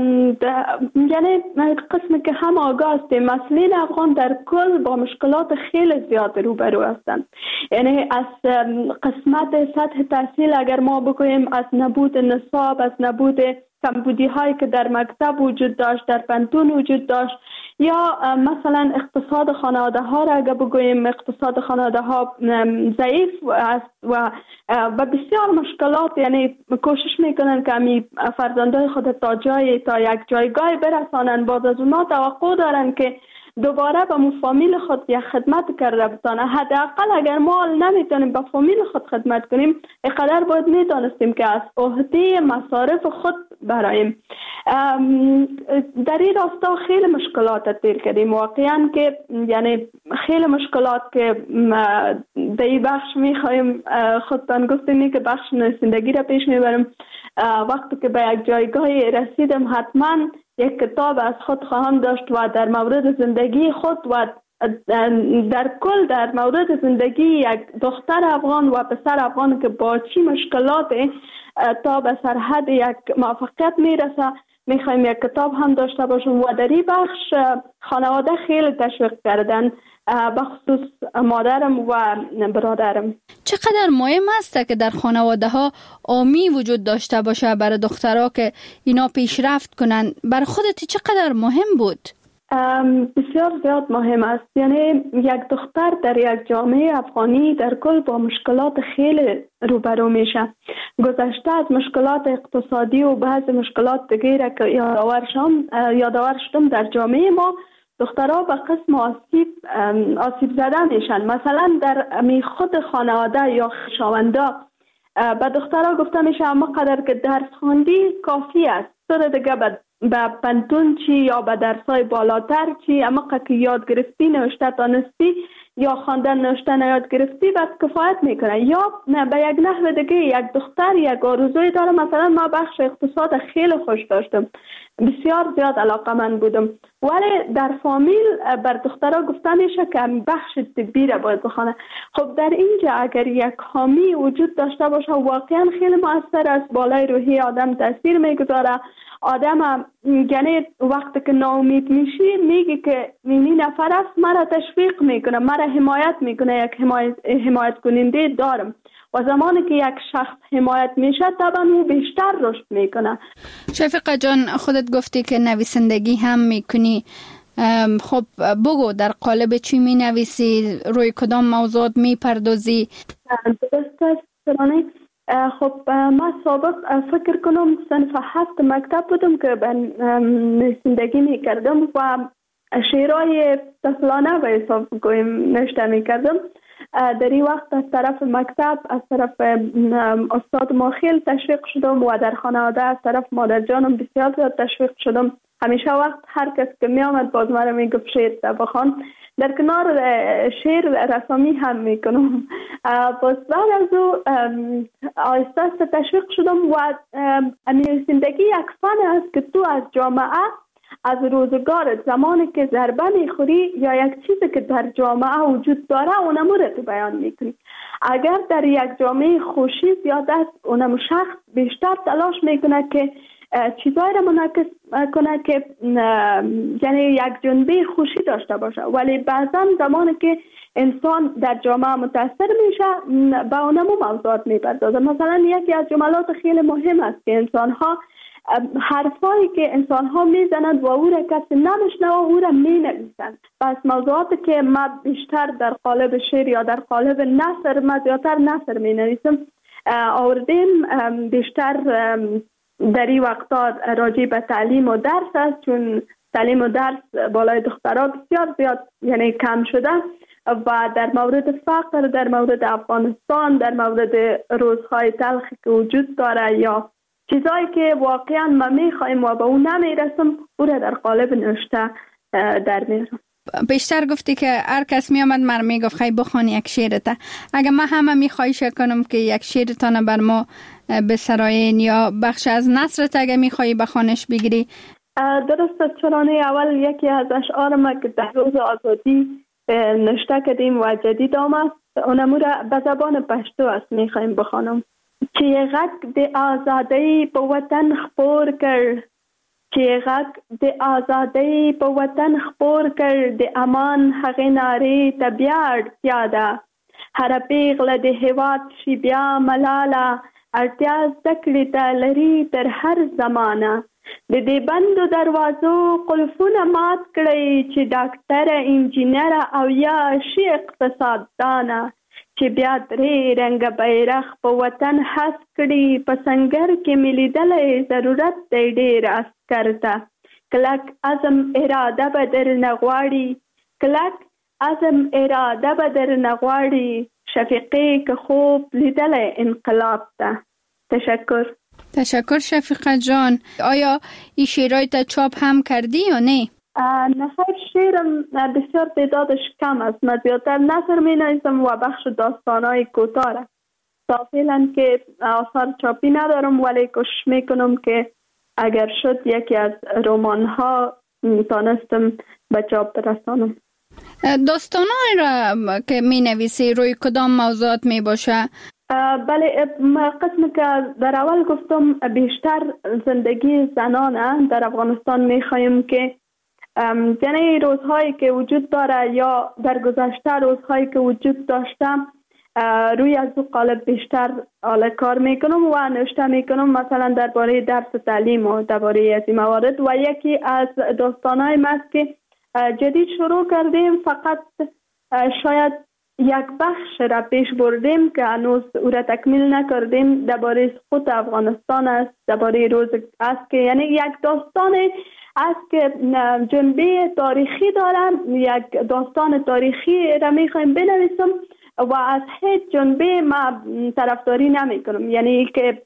یعنی قسمی که هم آگاه هستیم مسئولین افغان در کل با مشکلات خیلی زیاد روبرو هستند. یعنی از قسمت سطح تحصیل اگر ما بگوییم، از نبود نصاب، از نبود کمبودی هایی که در مکتب وجود داشت، در پانتون وجود داشت، یا مثلا اقتصاد خانواده ها را اگر بگوییم اقتصاد خانواده ها ضعیف است و بسیار مشکلات، یعنی کوشش میکنن که امی فرزندان خود تا یک جایگاه برسانن، باز از اونا توقع دارن که دوباره به فامیل خود یک خدمت کرده بتانه. حداقل اگر ما نمیتونیم به فامیل خود خدمت کنیم، اینقدر باید میدانستیم که از عهده مصارف خود برایم. در این راستا خیلی مشکلات دیر کردیم واقعا، که یعنی خیلی مشکلات که در این بخش میخوایم خودتان گفتیم که بخش زندگی را پیش میبرم. وقتی که به یک جایگاهی رسیدم حتما یک کتاب از خود خواهم داشت و در مورد زندگی خود و در کل در مورد زندگی یک دختر افغان و پسر افغان که با چی مشکلات تا به سرحد یک موفقیت میرسه میخوایم یک کتاب هم داشته باشم. و در این بخش خانواده خیلی تشویق کردن، بخصوص مادرم و برادرم. چقدر مهم است که در خانواده ها آمی وجود داشته باشه برای دخترها که اینا پیشرفت کنن؟ بر خودت چقدر مهم بود؟ بسیار زیاد مهم است. یعنی یک دختر در یک جامعه افغانی در کل با مشکلات خیلی روبرو میشه. گذشته از مشکلات اقتصادی و بعض مشکلات دیگه که یادآور شدم در جامعه ما، دخترها به قسم آسیب زده میشن. مثلا در خود خانواده یا خویشاونده به دخترها گفته میشه اما قدر که درس خواندی کافی است، تو دیگه به پانتون چی یا به درسای بالاتر چی، اما که یاد گرفتی نوشته دانستی یا خواندن نوشته یاد گرفتی بس کفایت میکنه. یا به یک نحو دیگه یک دختر یک آرزوی داره. مثلا ما بخش اقتصاد خیلی خوش داشتم، بسیار زیاد علاقه من بودم، ولی در فامیل بر دخترها گفته میشه که بخش طبی را باید بخونه. خب در اینجا اگر یک حامی وجود داشته باشه واقعا خیلی مؤثر است، بالای روحی آدم تاثیر میگذاره. آدم یعنی وقتی که ناامید میشی میگه که این نفر است مرا تشویق میکنه، مرا حمایت میکنه، یک حمایت کننده دارم. و زمانی که یک شخص حمایت میشه طبعا او بیشتر رشد میکنه. شفقه جان، خودت گفتی که نویسندگی هم میکنی. خب بگو در قالب چی می نویسی؟ روی کدام موضوعات می پردازی؟ درست است. خب ما سابق فکر کنم صنف 7 مکتب بودم که نویسندگی می کردم و شعرهای طفلانه به حساب بگوییم نوشته می کردم. در این وقت از طرف مکتب، از طرف استاد ما خیلی تشویق شدم و در خانواده از طرف مادر جانم بسیار زیاد تشویق شدم. همیشه وقت هر کس که می آمد باز مرا می گفت شعر بخوان. در کنار شعر رسامی هم می کنم. باز بعد از او آهسته آهسته تشویق شدم و نویسندگی یک فن است که تو از جامعه، از روزگار زمانی که ضربه میخوری یا یک چیزی که در جامعه وجود داره اونمو رو تو بیان میکنی. اگر در یک جامعه خوشی زیاد است اونم شخص بیشتر تلاش میکنه که چیزایی را منعکس کنه که یعنی یک جنبه خوشی داشته باشه، ولی بعضا زمانی که انسان در جامعه متاثر میشه به اونمو موضوعات میپردازه. مثلا یکی از جملات خیلی مهم است که انسانها حرفایی که انسانها میزنند و او را کسی نمیشنوه او را مینویسند. پس موضوعاتی که ما بیشتر در قالب شعر یا در قالب نثر، ما زیادتر نثر مینویسم، آوردیم بیشتر در این وقتا راجع به تعلیم و درس است، چون تعلیم و درس بالای دخترها بسیار زیاد یعنی کم شده و در مورد فقر، در مورد افغانستان، در مورد روزهای تلخی که وجود داره یا چیزایی که واقعا ما میخوایم و به اون نمیرسم، او را در قالب نوشته در میارم. بیشتر گفتی که هر کس می آمد من میگفت خیلی بخوان یک شعرت. اگه ما همه میخوایش کنم که یک شعرتان بر ما بسراین یا بخش از نثرت اگه میخوایی بخوانش بگیری. درسته، چرانه اول یکی از اشعار ما که در روز آزادی نوشته کردیم و جدید آمد، اونمو را به زبان پشتو است میخوایم بخوانم. چه غک د آزادی په وطن خپور کړ، چې غک د آزادی په وطن خپور کړ، د امان هغې نارې ته بیا اړتیا ده. هره پیغله د هیواد شي بیا ملاله، اړتیا زده کړې ته لري تر هر زمانه. د دې بندو دروازو قلفونه مات کړئ، چې ډاکټره، انجینره او یا شي اقتصاددانه، چې بیا درې رنګه بیرغ په وطن هس کړي. په سنګر کې مې لیدلی ضرورت دی ډېر عسکر ته. کلک عزم اراده به درنه غواړي، کلک عزم اراده به درنه غواړي، شفیقې که خوب لیدلی انقلاب ته. تشکر شفیقه جان. آیا این شعرهای تا چاپ هم کردی یا نه؟ نه خیر، شعرم بسیار تعدادش کم است. من زیادتر نثر می نویسم و بخش داستانهای کوتاه. تا فعلا که آثار چاپی ندارم، ولی کوشش میکنم که اگر شد یکی از رمان‌ها تانستم به چاپ برسانم. داستانهای را که می نویسی روی کدام موضوعات می باشه؟ بله، قسم که در اول گفتم بیشتر زندگی زنانه در افغانستان. میخوایم که یعنی روزهایی که وجود داره یا در گذشته روزهایی که وجود داشته روی از دو قالب بیشتر کار میکنم و نوشته میکنم، مثلا درباره درس تعلیم و درباره از این موارد. و یکی از داستانهای ما که جدید شروع کردیم، فقط شاید یک بخش را پیش بردیم که هنوز او را تکمیل نکردیم، درباره سقوط افغانستان است، درباره روز است که یعنی یک داستان است که جنبه تاریخی دارم، یک داستان تاریخی را میخوایم بنویسم و از هیچ جنبه ما طرفداری نمی کنم، یعنی که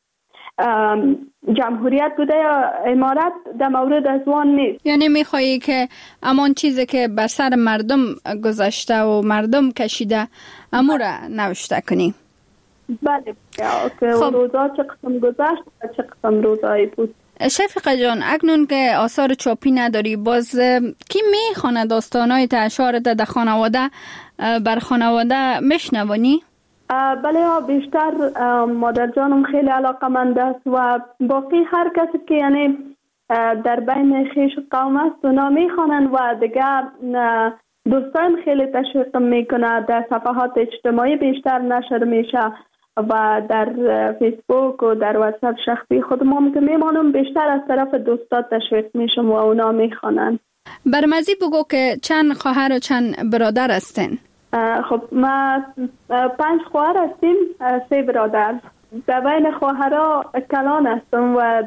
جمهوریت بوده یا امارت در مورد از وان نیست. یعنی میخوایی که امان چیزی که بر سر مردم گذشته و مردم کشیده امو را نوشته کنی؟ بله، که روزا چه قسم گذشت و چه قسم روزایی بود. شفیقه جان، اکنون که آثار چاپی نداری، باز کی میخونه داستانهای اشعارت در خانواده بر خانواده میشنوانی؟ بله، بیشتر مادر جانم خیلی علاقمند است و باقی هر کسی که یعنی در بین خیش قوم است اونا میخوانند و دیگر دوستان خیلی تشویقم میکنه. در صفحات اجتماعی بیشتر نشر میشه و در فیسبوک و در واتساپ شخصی خودم که میمانم بیشتر از طرف دوستات تشویق میشم و اونا میخوانند. برمزی بگو که چند خواهر و چند برادر هستین؟ خب ما 5 خواهر هستیم، 3 برادر. در بین خواهرها کلان هستم و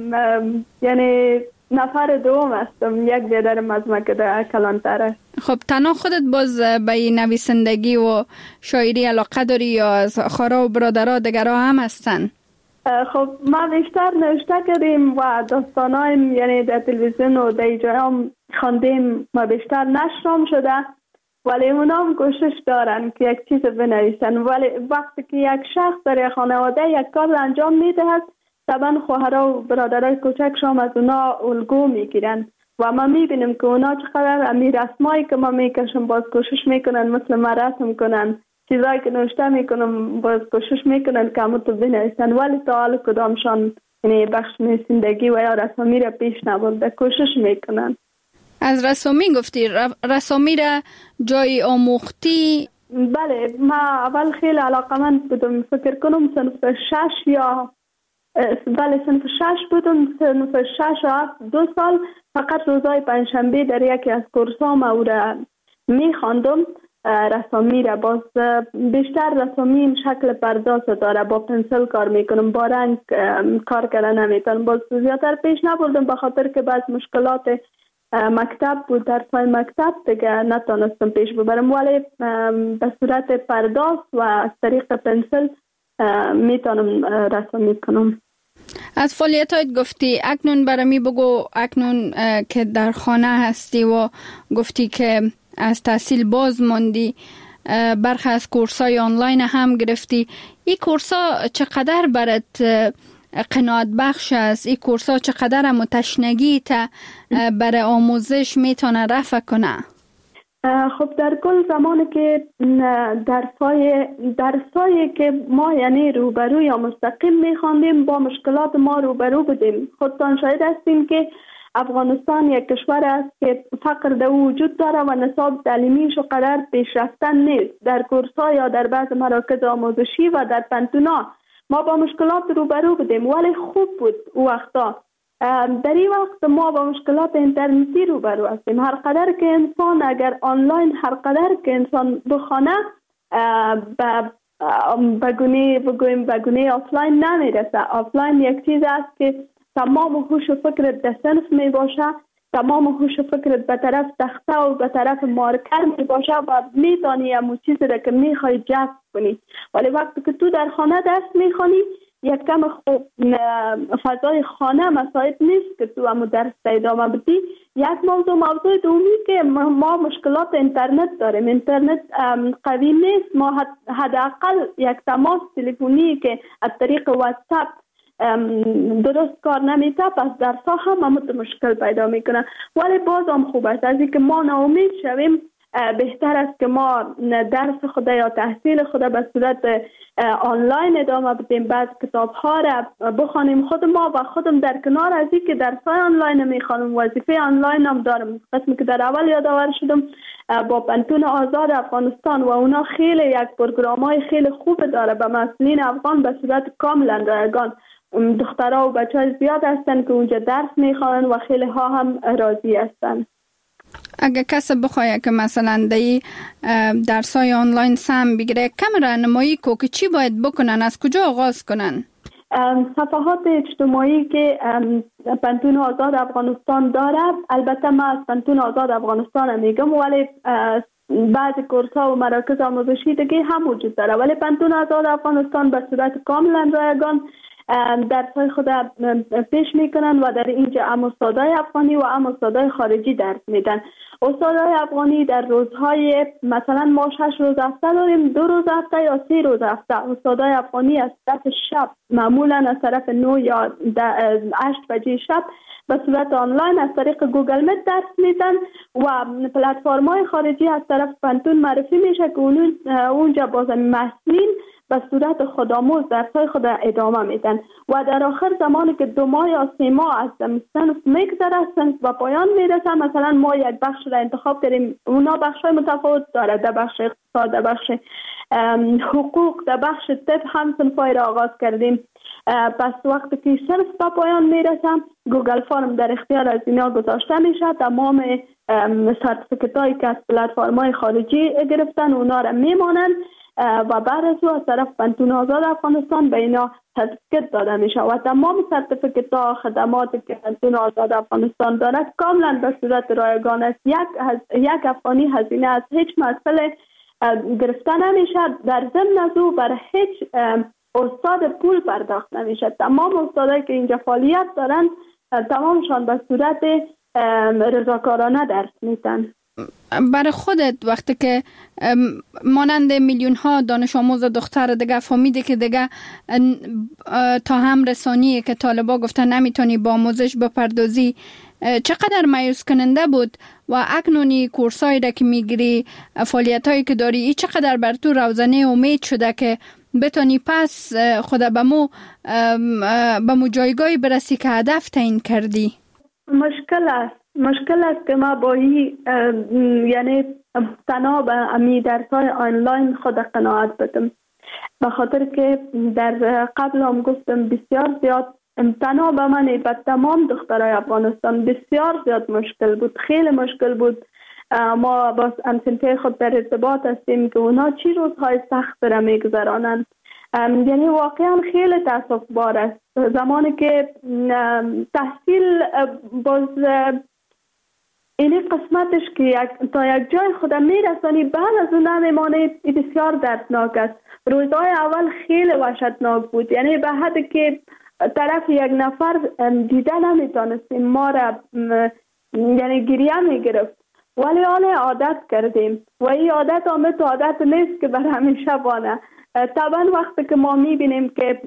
یعنی نفر دوم هستم. یک برادرم از ما که در کلان تره. خب تنها خودت باز به نویسندگی و شاعری علاقه داری یا از خواهرها و برادرها دیگرها هم هستن؟ خب ما بیشتر نوشته کردیم و داستانایم یعنی در تلویزیون و در جایم خواندیم، ما بیشتر نشرم شده، ولی اونا هم کوشش دارن که یک چیز بنویسن. ولی وقتی که یک شخص در خانواده یک کار انجام میدهد، طبعا خواهرها و برادرای کوچکشان از اونا الگو میگیرن و ما میبینیم که اونا چقدر امی رسمایی که ما میکشم باز کوشش میکنن مثل ما رسم کنن، چیزایی که نوشته میکنم باز کوشش میکنن که همون تو بنویسن، ولی تا حال کدامشان یعنی بخش نویسندگی و یا رسامی را پیش نبرده کوشش میکنن. از رسامی گفتی، رسامی را جای آموختی؟ بله، ما اول خیلی علاقمند بودم، فکر کنم صنف 6 یا بله صنف 6 بودم، صنف 6 2 سال فقط روزهای پنجشنبه در یکی از کورسام او را میخواندم. رسامی را باز بیشتر رسامی این شکل پرداز داره، با پنسل کار میکنم، با رنگ کار کردن نمیتونم، باز زیادتر پیش نبردم به خاطر که بعض مشکلات مکتب بود، درسای مکتب دیگه نتونستم پیش ببرم، ولی به صورت پرداز و از طریق پنسل میتونم رسامی کنم. از فعالیتات گفتی، اکنون برمی بگو، اکنون که در خانه هستی و گفتی که از تحصیل باز ماندی، برخی از کورسای آنلاین هم گرفتی، این کورسا چقدر برات قناعت بخش است؟ این کورسا چقدر هم تشنگی تا برای آموزش میتونه رفع کنه؟ خب در کل زمانی که درسایی که ما یعنی روبرو یا مستقیم میخواندیم با مشکلات ما روبرو بودیم. خودتان شاهد هستیم که افغانستان یک کشور است که فقر در وجود داره و نصاب تعلیمیش و قدر پیشرفتن نیست. در کورس‌ها یا در بعض مراکز آموزشی و در پنتونا ما با مشکلات روبرو بودیم، ولی خوب بود او وقتا. در این وقت ما با مشکلات اینترنتی روبرو هستیم. هر قدر که انسان اگر آنلاین هر قدر که انسان بخونه بگونه آفلاین نمیرسه. آفلاین یک چیز است که تمام هوش و فکرت در صنف می باشه، تمام هوش و فکرت به طرف تخته و به طرف مارکر می باشه و میتونی همون چیزی را که میخوای جذب کنی. ولی وقتی که تو در خانه درس میخوانی یک کم خوب فضای خانه مساعد نیست که تو همون درس ادامه بدی. یک موضوع دومی که ما مشکلات اینترنت داریم، اینترنت قوی نیست. ما حداقل یک تماس تلفنی که از طریق واتساپ درست کار نمیته، پس درس‌ها هم مشکل پیدا میکنه. ولی باز هم خوب است از اینکه ما ناامید شویم. بهتر است که ما درس خود یا تحصیل خود به صورت آنلاین ادامه بدیم، بعد کتاب ها را بخوانیم خود ما و خودم در کنار از اینکه درس‌های آنلاین میخوانم وظیفه آنلاین هم دارم. قسمی که در اول یادآور شدم با پنتون آزاد افغانستان و اونا خیلی یک پروگرام‌های خیلی خوب داره به مسئولین افغان به صورت کاملا رایگان. دخترها و بچه‌ها زیاد هستن که اونجا درس میخوانن و خیلی ها هم راضی هستن. اگه کسی بخواه که مثلا دی درسای آنلاین سم بگیره، کم راهنمایی کو که چی باید بکنن، از کجا آغاز کنن؟ صفحات اجتماعی که پنتون آزاد افغانستان داره، البته من از پنتون آزاد افغانستان میگم، ولی بعضی کورس‌ها و مراکز آموزشی دیگه هم وجود داره، ولی پنتون آزاد افغانستان به صورت کاملا رایگان درس‌های خود پیش میکنن و در اینجا هم استادای افغانی و هم استادای خارجی درس میدن. استادای افغانی در روزهای مثلا ما 6 روز هفته داریم، 2 روز هفته یا 3 روز هفته. استادای افغانی از طرف شب معمولا از طرف 9 یا 8 بجه شب به صورت آنلاین از طریق گوگل میت درس میدن و پلتفرم‌های خارجی از طرف پنتون معرفی میشه که اونجا باز محصولین به صورت خودآموز درس‌های خود ادامه میدن و در آخر زمانی که 2 ماه یا 3 ماه از صنف میگذره، صنف و پایان میرسه، مثلا ما یک بخش را انتخاب کردیم، اونا بخش‌های متفاوت داره، در بخش اقتصاد، در بخش حقوق، در بخش طب هم صنف‌های را آغاز کردیم. پس وقتی که صنف به پایان میرسه، گوگل فرم در اختیار از اینا گذاشته میشه. تمام سرتیفیکت‌هایی که از پلتفرم‌های خارجی گرفتن اونا را میمانند و بعد از او از طرف پنتون آزاد افغانستان به اینا سرتیفیکت داده میشه و تمام سرتیفیکت‌ها خدماتی که پنتون آزاد افغانستان دارد کاملا به صورت رایگان است. یک افغانی هزینه از هیچ مسئله گرفته نمیشه. در ضمن از او بر هیچ استاد پول پرداخت نمیشه. تمام استادایی که اینجا فعالیت دارن تمامشان به صورت رضاکارانه درس میدن. برای خودت وقتی که مانند میلیون ها دانش آموز دختر دیگه فهمیده که دیگه تا هم رسانیه که طالبا گفتن نمیتونی با آموزش بپردازی، چقدر مایوس کننده بود و اکنونی کورسایی را که میگیری، فعالیتایی که داری، چقدر بر تو روزنه امید شده که بتونی پس خود به مو جایگاهی برسی که هدف تعیین کردی؟ مشکل است که ما با یعنی تنها به امی درس‌های آنلاین خود قناعت بدم، به خاطر که در قبل هم گفتم بسیار زیاد تنها به من به تمام دخترای افغانستان بسیار زیاد مشکل بود، خیلی مشکل بود. ما با همسنفی خود در ارتباط هستیم که اونا چی روزهای سخت را میگذرانند. یعنی واقعا خیلی تاسف بار است زمانی که تحصیل باز این قسمتش که تا یک جای خودم میرسانی بعد از اون نمیمانه، بسیار دردناک است. روزهای اول خیلی وحشتناک بود، یعنی به حدی که طرف یک نفر دیده نمیتونستیم، ما را یعنی گریه میگرفت، ولی حال عادت کردیم و این عادت آمد عادت نیست که بر همیشه بانه. طبعا وقتی که ما میبینیم که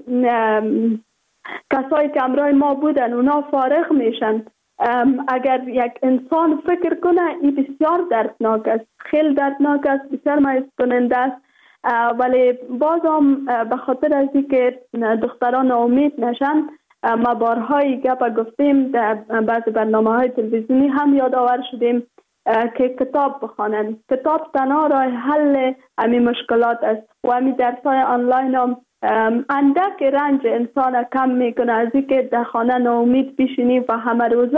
کسایی که همراه ما بودن اونا فارغ میشن، اگر یک انسان فکر کنه این بسیار دردناک است، خیلی دردناک است، بسیار مایوس کننده است. ولی باز هم به خاطر از اینکه دختران امید نشن، ما بارهای گپ گفتیم در بعض برنامه‌های تلویزیونی هم یادآور شدیم که کتاب بخوانند. کتاب تنها راه حل همین مشکلات است و همین درس‌های آنلاین هم اندک رنج انسان کم میکنه از اینکه در خانه ناامید بشینی و همه روزه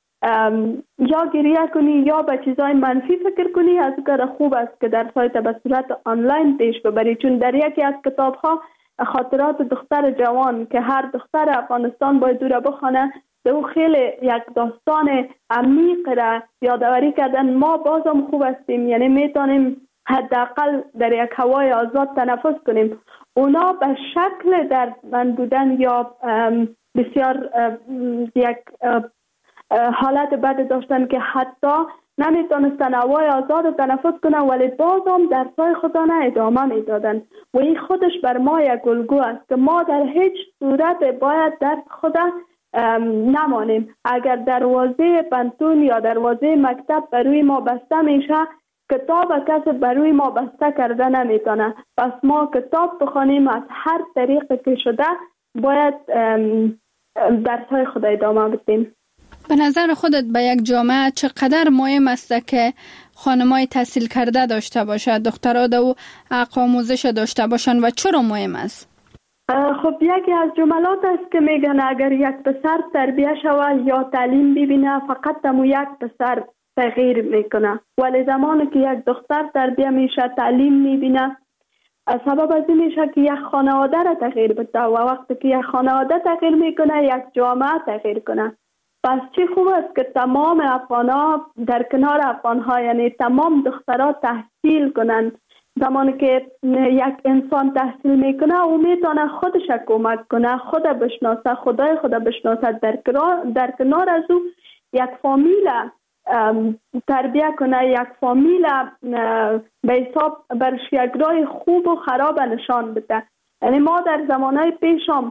یا گریه کنی یا به چیزای منفی فکر کنی. از کار خوب است که درس‌های به صورت آنلاین پیش ببری، چون در یکی از کتاب‌ها خاطرات دختر جوان که هر دختر افغانستان باید دور بخونه، او خیلی یک داستان عمیق را یادآوری کردن. ما بازم خوب هستیم، یعنی میتونیم حداقل در یک هوای آزاد تنفس کنیم. اونا به شکل دردمند بودن یا بسیار یک حالت بد داشتن که حتی نمیتونستن هوای آزاد تنفس کنن، ولی بازم درسای خودانه ادامه میدادن و این خودش بر ما یک الگو است که ما در هیچ صورت باید درس خود نمانیم. اگر دروازه پنتون یا دروازه مکتب بروی ما بسته میشه، کتاب کسی بروی ما بسته کرده نمیتونه. پس ما کتاب بخونیم، از هر طریق که شده باید درس‌های خود ادامه بدیم. به نظر خودت به یک جامعه چقدر مهم است که خانم‌های تحصیل کرده داشته باشد، دخترها دو حق آموزش داشته باشند و چرا مهم است؟ خب یکی از جملات است که میگن اگر یک پسر تربیه شود یا تعلیم ببینه، فقط تمو یک پسر تغییر میکنه، ولی زمانی که یک دختر تربیه میشه تعلیم میبینه، سبب از این میشه که یک خانواده را تغییر بده و وقتی که یک خانواده تغییر میکنه یک جامعه تغییر کنه. پس چی خوب است که تمام افغان‌ها در کنار افغان‌ها، یعنی تمام دخترها تحصیل کنند. زمانی که یک انسان تحصیل میکنه او میتونه خودش کمک کنه، خود بشناسه، خدای خود بشناسه، در کنار از او یک فامیل تربیه کنه، یک فامیل به حساب برش یک راه خوب و خراب نشان بده. یعنی ما در زمانهای پیشم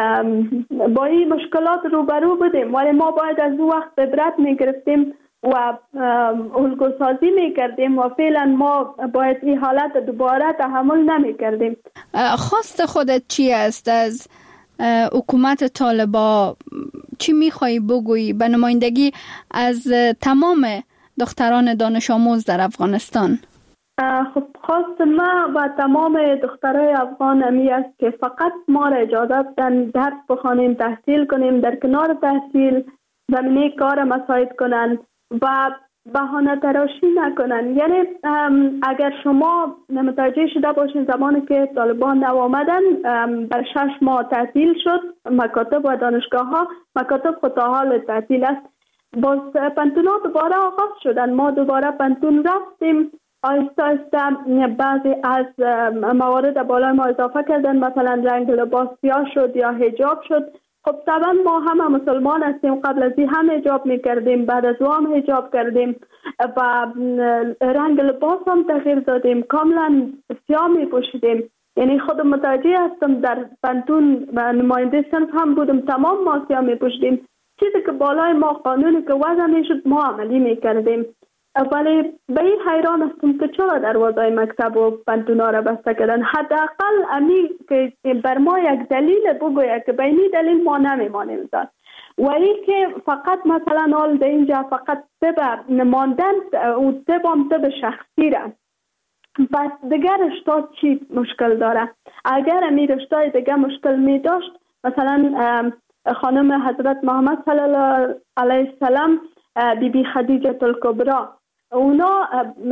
با این مشکلات روبرو بودیم، ولی ما باید از او وقت عبرت میگرفتیم و الگوسازی میکردیم و فعلا ما باید این حالت دوباره تحمل نمیکردیم. خواست خودت چی است از حکومت طالبان؟ چی میخوایی بگویی به نمایندگی از تمام دختران دانش آموز در افغانستان؟ خب خواست ما و تمام دخترای افغان همی است که فقط ما را اجازه بدن درس بخوانیم، تحصیل کنیم، در کنار تحصیل زمینه کار مساعد کنند و بهانه تراشی نکنن. یعنی اگر شما متوجه شده باشین زمانی که طالبان نو آمدن بر 6 ماه تعطیل شد مکاتب و دانشگاه ها، مکاتب خود تا حال تعطیل است. باز پنتون ها دوباره آغاز شدن، ما دوباره پنتون رفتیم، آهسته آهسته بعضی از موارد بالای ما اضافه کردن، مثلا رنگ لباس سیاه شد یا حجاب شد. خب طبعا ما همه مسلمان هستیم، قبل از این هم حجاب میکردیم، بعد از او هم حجاب کردیم و رنگ لباس هم تغییر دادیم، کاملا سیاه میپوشیدیم. یعنی خود متوجه هستم در پنتون و نماینده صنف هم بودم، تمام ما سیاه میپوشیدیم. چیزی که بالای ما قانونی که وضع میشد ما عملی میکردیم. ولی به این حیران هستم که چرا دروازه مکتب و پانتونا را بسته کردن. حداقل امی که بر ما یک دلیل بگوید که به این دلیل ما نمیمانیم زن. و این که فقط مثلا حال در اینجا فقط طب ماندن و طب شخصی را، پس دیگر رشته چی مشکل داره؟ اگر امی رشته دیگر مشکل می داشت، مثلا خانم حضرت محمد صلی الله علیه السلام، بی خدیجه الکبری، اونا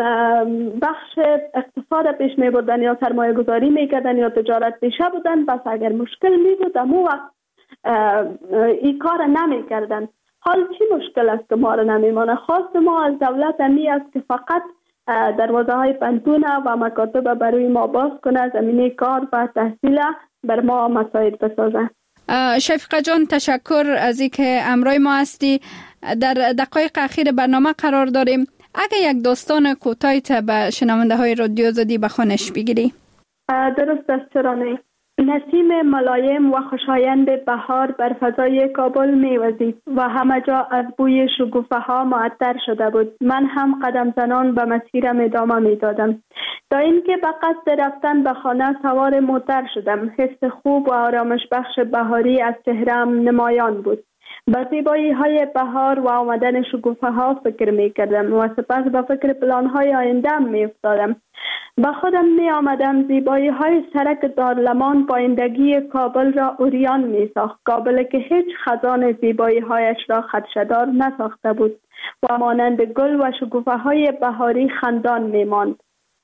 بخش اقتصاد پیش می بردن یا سرمایه گذاری می کردن یا تجارت پیشه بودن. بس اگر مشکل می بود امو وقت این کار نمی کردن. حال چی مشکل است که ما را نمی مانه؟ خواست ما از دولت امی است که فقط دروازه های پانتون و مکاتب برای ما باز کنه، زمینه کار و تحصیل بر ما مساعد بسازه. شفیقه جان، تشکر از اینکه همراه ما هستی. در دقایق اخیر برنامه قرار داریم. اگه یک داستان کوتاهی به شنونده های رادیو آزادی به خوانش بگیری. درست است، چرا نه؟ نسیم ملایم و خوشایند بهار بر فضای کابل می‌وزید و همه جا از بوی شکوفه ها معطر شده بود. من هم قدم زنان به مسیرم ادامه می‌دادم تا اینکه به قصد رفتن به خانه سوار موتر شدم. حس خوب و آرامش بخش بهاری از چهره‌ام نمایان بود. به زیبایی های بهار و آمدن شکوفه ها فکر می کردم و سپس به فکر پلان های آینده می افتادم. به خودم می آمدم زیبایی های سرک دارلمان پایندگی کابل را اوریان می ساخت. کابل که هیچ خزان زیبایی هایش را خدشه‌دار نساخته بود و مانند گل و شکوفه های بهاری خندان می ماند.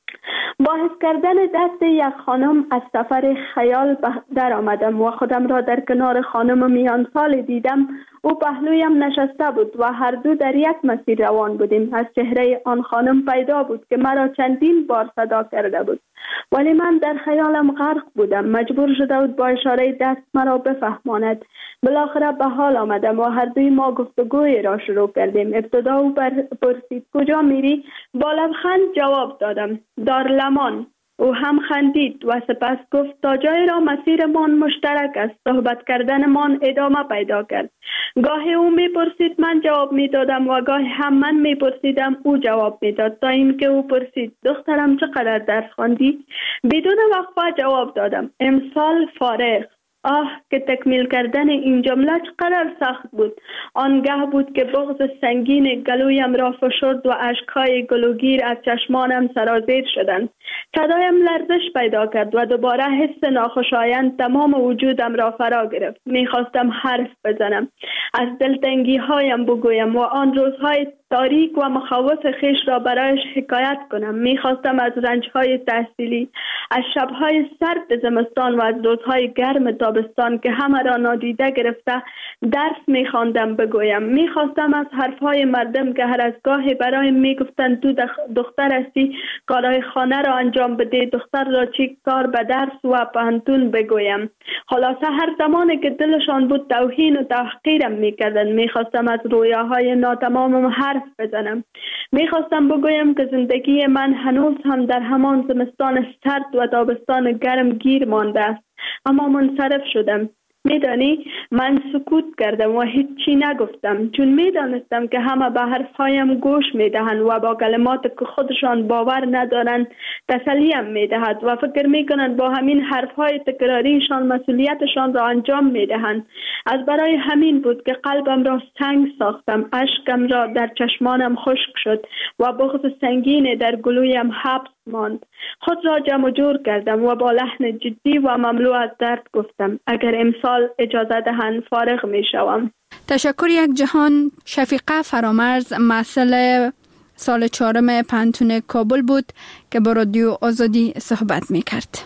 با حس کردن دست یک خانم از سفر خیال در آمدم و خودم را در کنار خانم میان سال دیدم. او پهلویم نشسته بود و هر دو در یک مسیر روان بودیم. از چهره آن خانم پیدا بود که مرا چندین بار صدا کرده بود، ولی من در خیالم غرق بودم. مجبور شده بود با اشاره دست مرا بفهماند. بالاخره به حال آمدم و هر دوی ما گفتگوی را شروع کردیم. ابتدا او پرسید کجا میری؟ با لبخند جواب دادم دارلمان. او هم خندید و سپس گفت تا جای را مسیرمان مشترک است. صحبت کردنمان ادامه پیدا کرد. گاهی او میپرسید من جواب میدادم و گاهی هم من میپرسیدم او جواب میداد، تا اینکه او پرسید دخترم چقدر درس خواندی؟ بدون وقفه جواب دادم امسال فارغ. که تکمیل کردن این جمله چقدر سخت بود. آنگاه بود که بغض سنگین گلویم را فشرد و اشکهای گلوگیر از چشمانم سرازیر شدند. صدایم لرزش پیدا کرد و دوباره حس ناخوشایند تمام وجودم را فرا گرفت. میخواستم حرف بزنم، از دلتنگی هایم بگویم و آن روزهای تاریک و مخاوف خیش را برایش حکایت کنم. میخواستم از رنجهای تحصیلی، از شبهای سرد زمستان و از روزهای گرم تابستان که همه را نادیده گرفته درس میخواندم بگویم. میخواستم از حرفهای مردم که هر از گاهی برایم میگفتند تو دختر هستی کارهای خانه را انجام بده، دختر را چی کار به درس و پانتون بگویم. خلاصه هر زمانی که دلشان بود توهین و تحقیرم میکردند. میخواستم از رویاهای ناتمامم حرف بزنم. میخواستم بگویم که زندگی من هنوز هم در همان زمستان سرد و تابستان گرم گیر مانده است، اما منصرف شدم. میدانی من سکوت کردم و هیچی نگفتم، چون میدانستم که همه به حرفهایم گوش میدهند و با کلمات که خودشان باور ندارند تسلیم میدهد و فکر میکنند با همین حرفهای تکراریشان مسئولیتشان را انجام میدهند. از برای همین بود که قلبم را سنگ ساختم، اشکم را در چشمانم خشک شد و بغض سنگین در گلویم حبس ماند. خود را جمع جور کردم و با لحن جدی و مملو از درد گفتم اگر امسال اجازه دهند فارغ می شوم. تشکر یک جهان. شفیقه فرامرز محصل سال 4 پانتون کابل بود که با رادیو آزادی صحبت می کرد.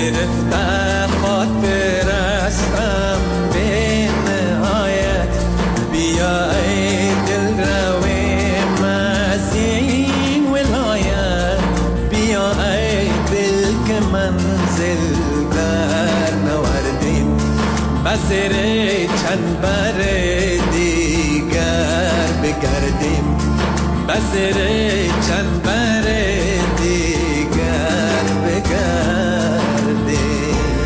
گرفته خاطر استم به نهایت. بیا ای دل رویم از این ولایت، بیا ای دل که منزل در نوردیم، بسر چند بر دیگر بگردیم، بسر چند بر دیگر بگردیم.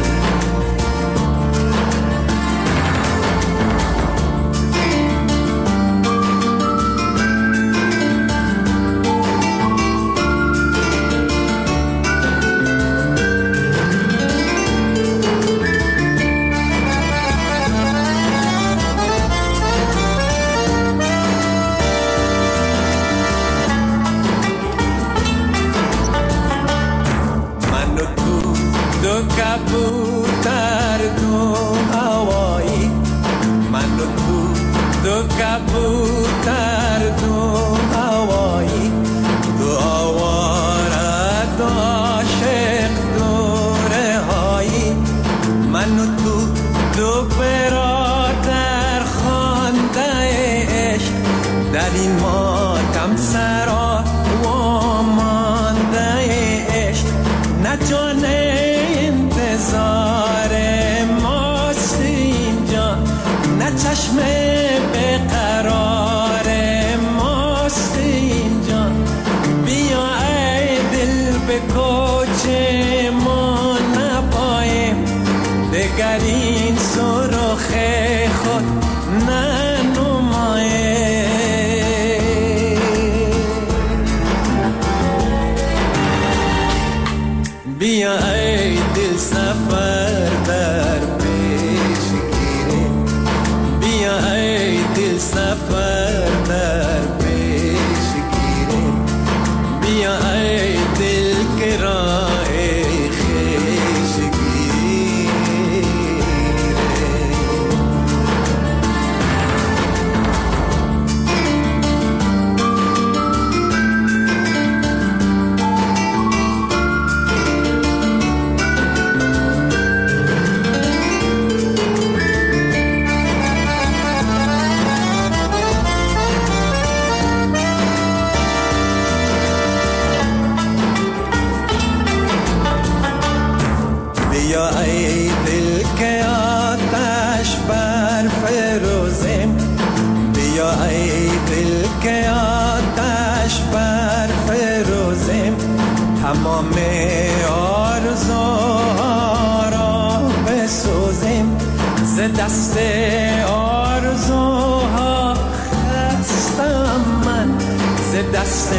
کبوتر دو هوایی، من و تو کبوتر دو هوایی، دو آواره دو عاشق دو رهایی، من و تو برادر خوانده عشق، در این ماتم سرا و مانده عشق، نه جانه انتظار ماست اینجا، نه چشم به قرار ماست اینجا. بیا ای دل به کوچه ما نپاییم، دگر این سرخ خود ننماییم. بیا ای دل سفر در پیش گیریم، بیا ای دل سفر در پیش گیریم، بیا ای دل که راه خویش گیریم. بیا ای دل که آتش بر فروزیم، بیا ای دل که آتش بر فروزیم، تمام آرزوها را بسوزیم، ز دست آرزوها خستم من، ز دست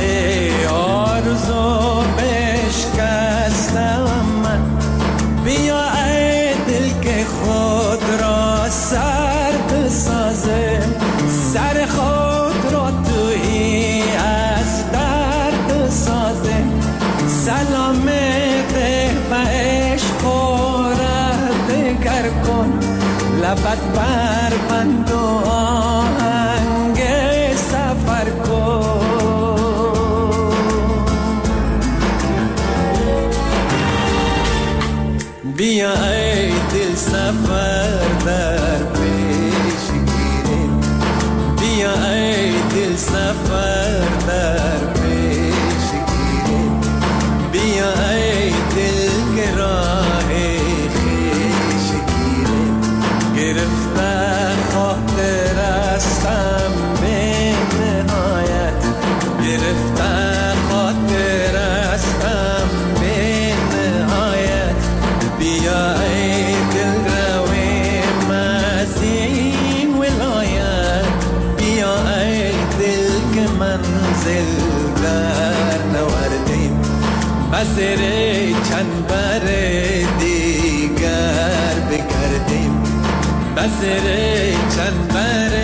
آرزو بشکستم من. بیا ای دل که خود را سرد سازه، سر خود را تویی از درد سازه، سلام ده و عشق را دگر کن، لبت بر بند و آهنگ سفر کن. بیا ای دل سفر در پیش گیریم، بیا ای دل سفر در پیش گیریم، بیا ای دل که راه خویش گیریم. گرفته خاطر استم به نهایت، گرفته خاطر استم به نهایت. بیا ای دل رویم از این ولایت، بیا ای دل که منزل در نوردیم، بسر چند بر دیگر بگردیم، بسر چند بر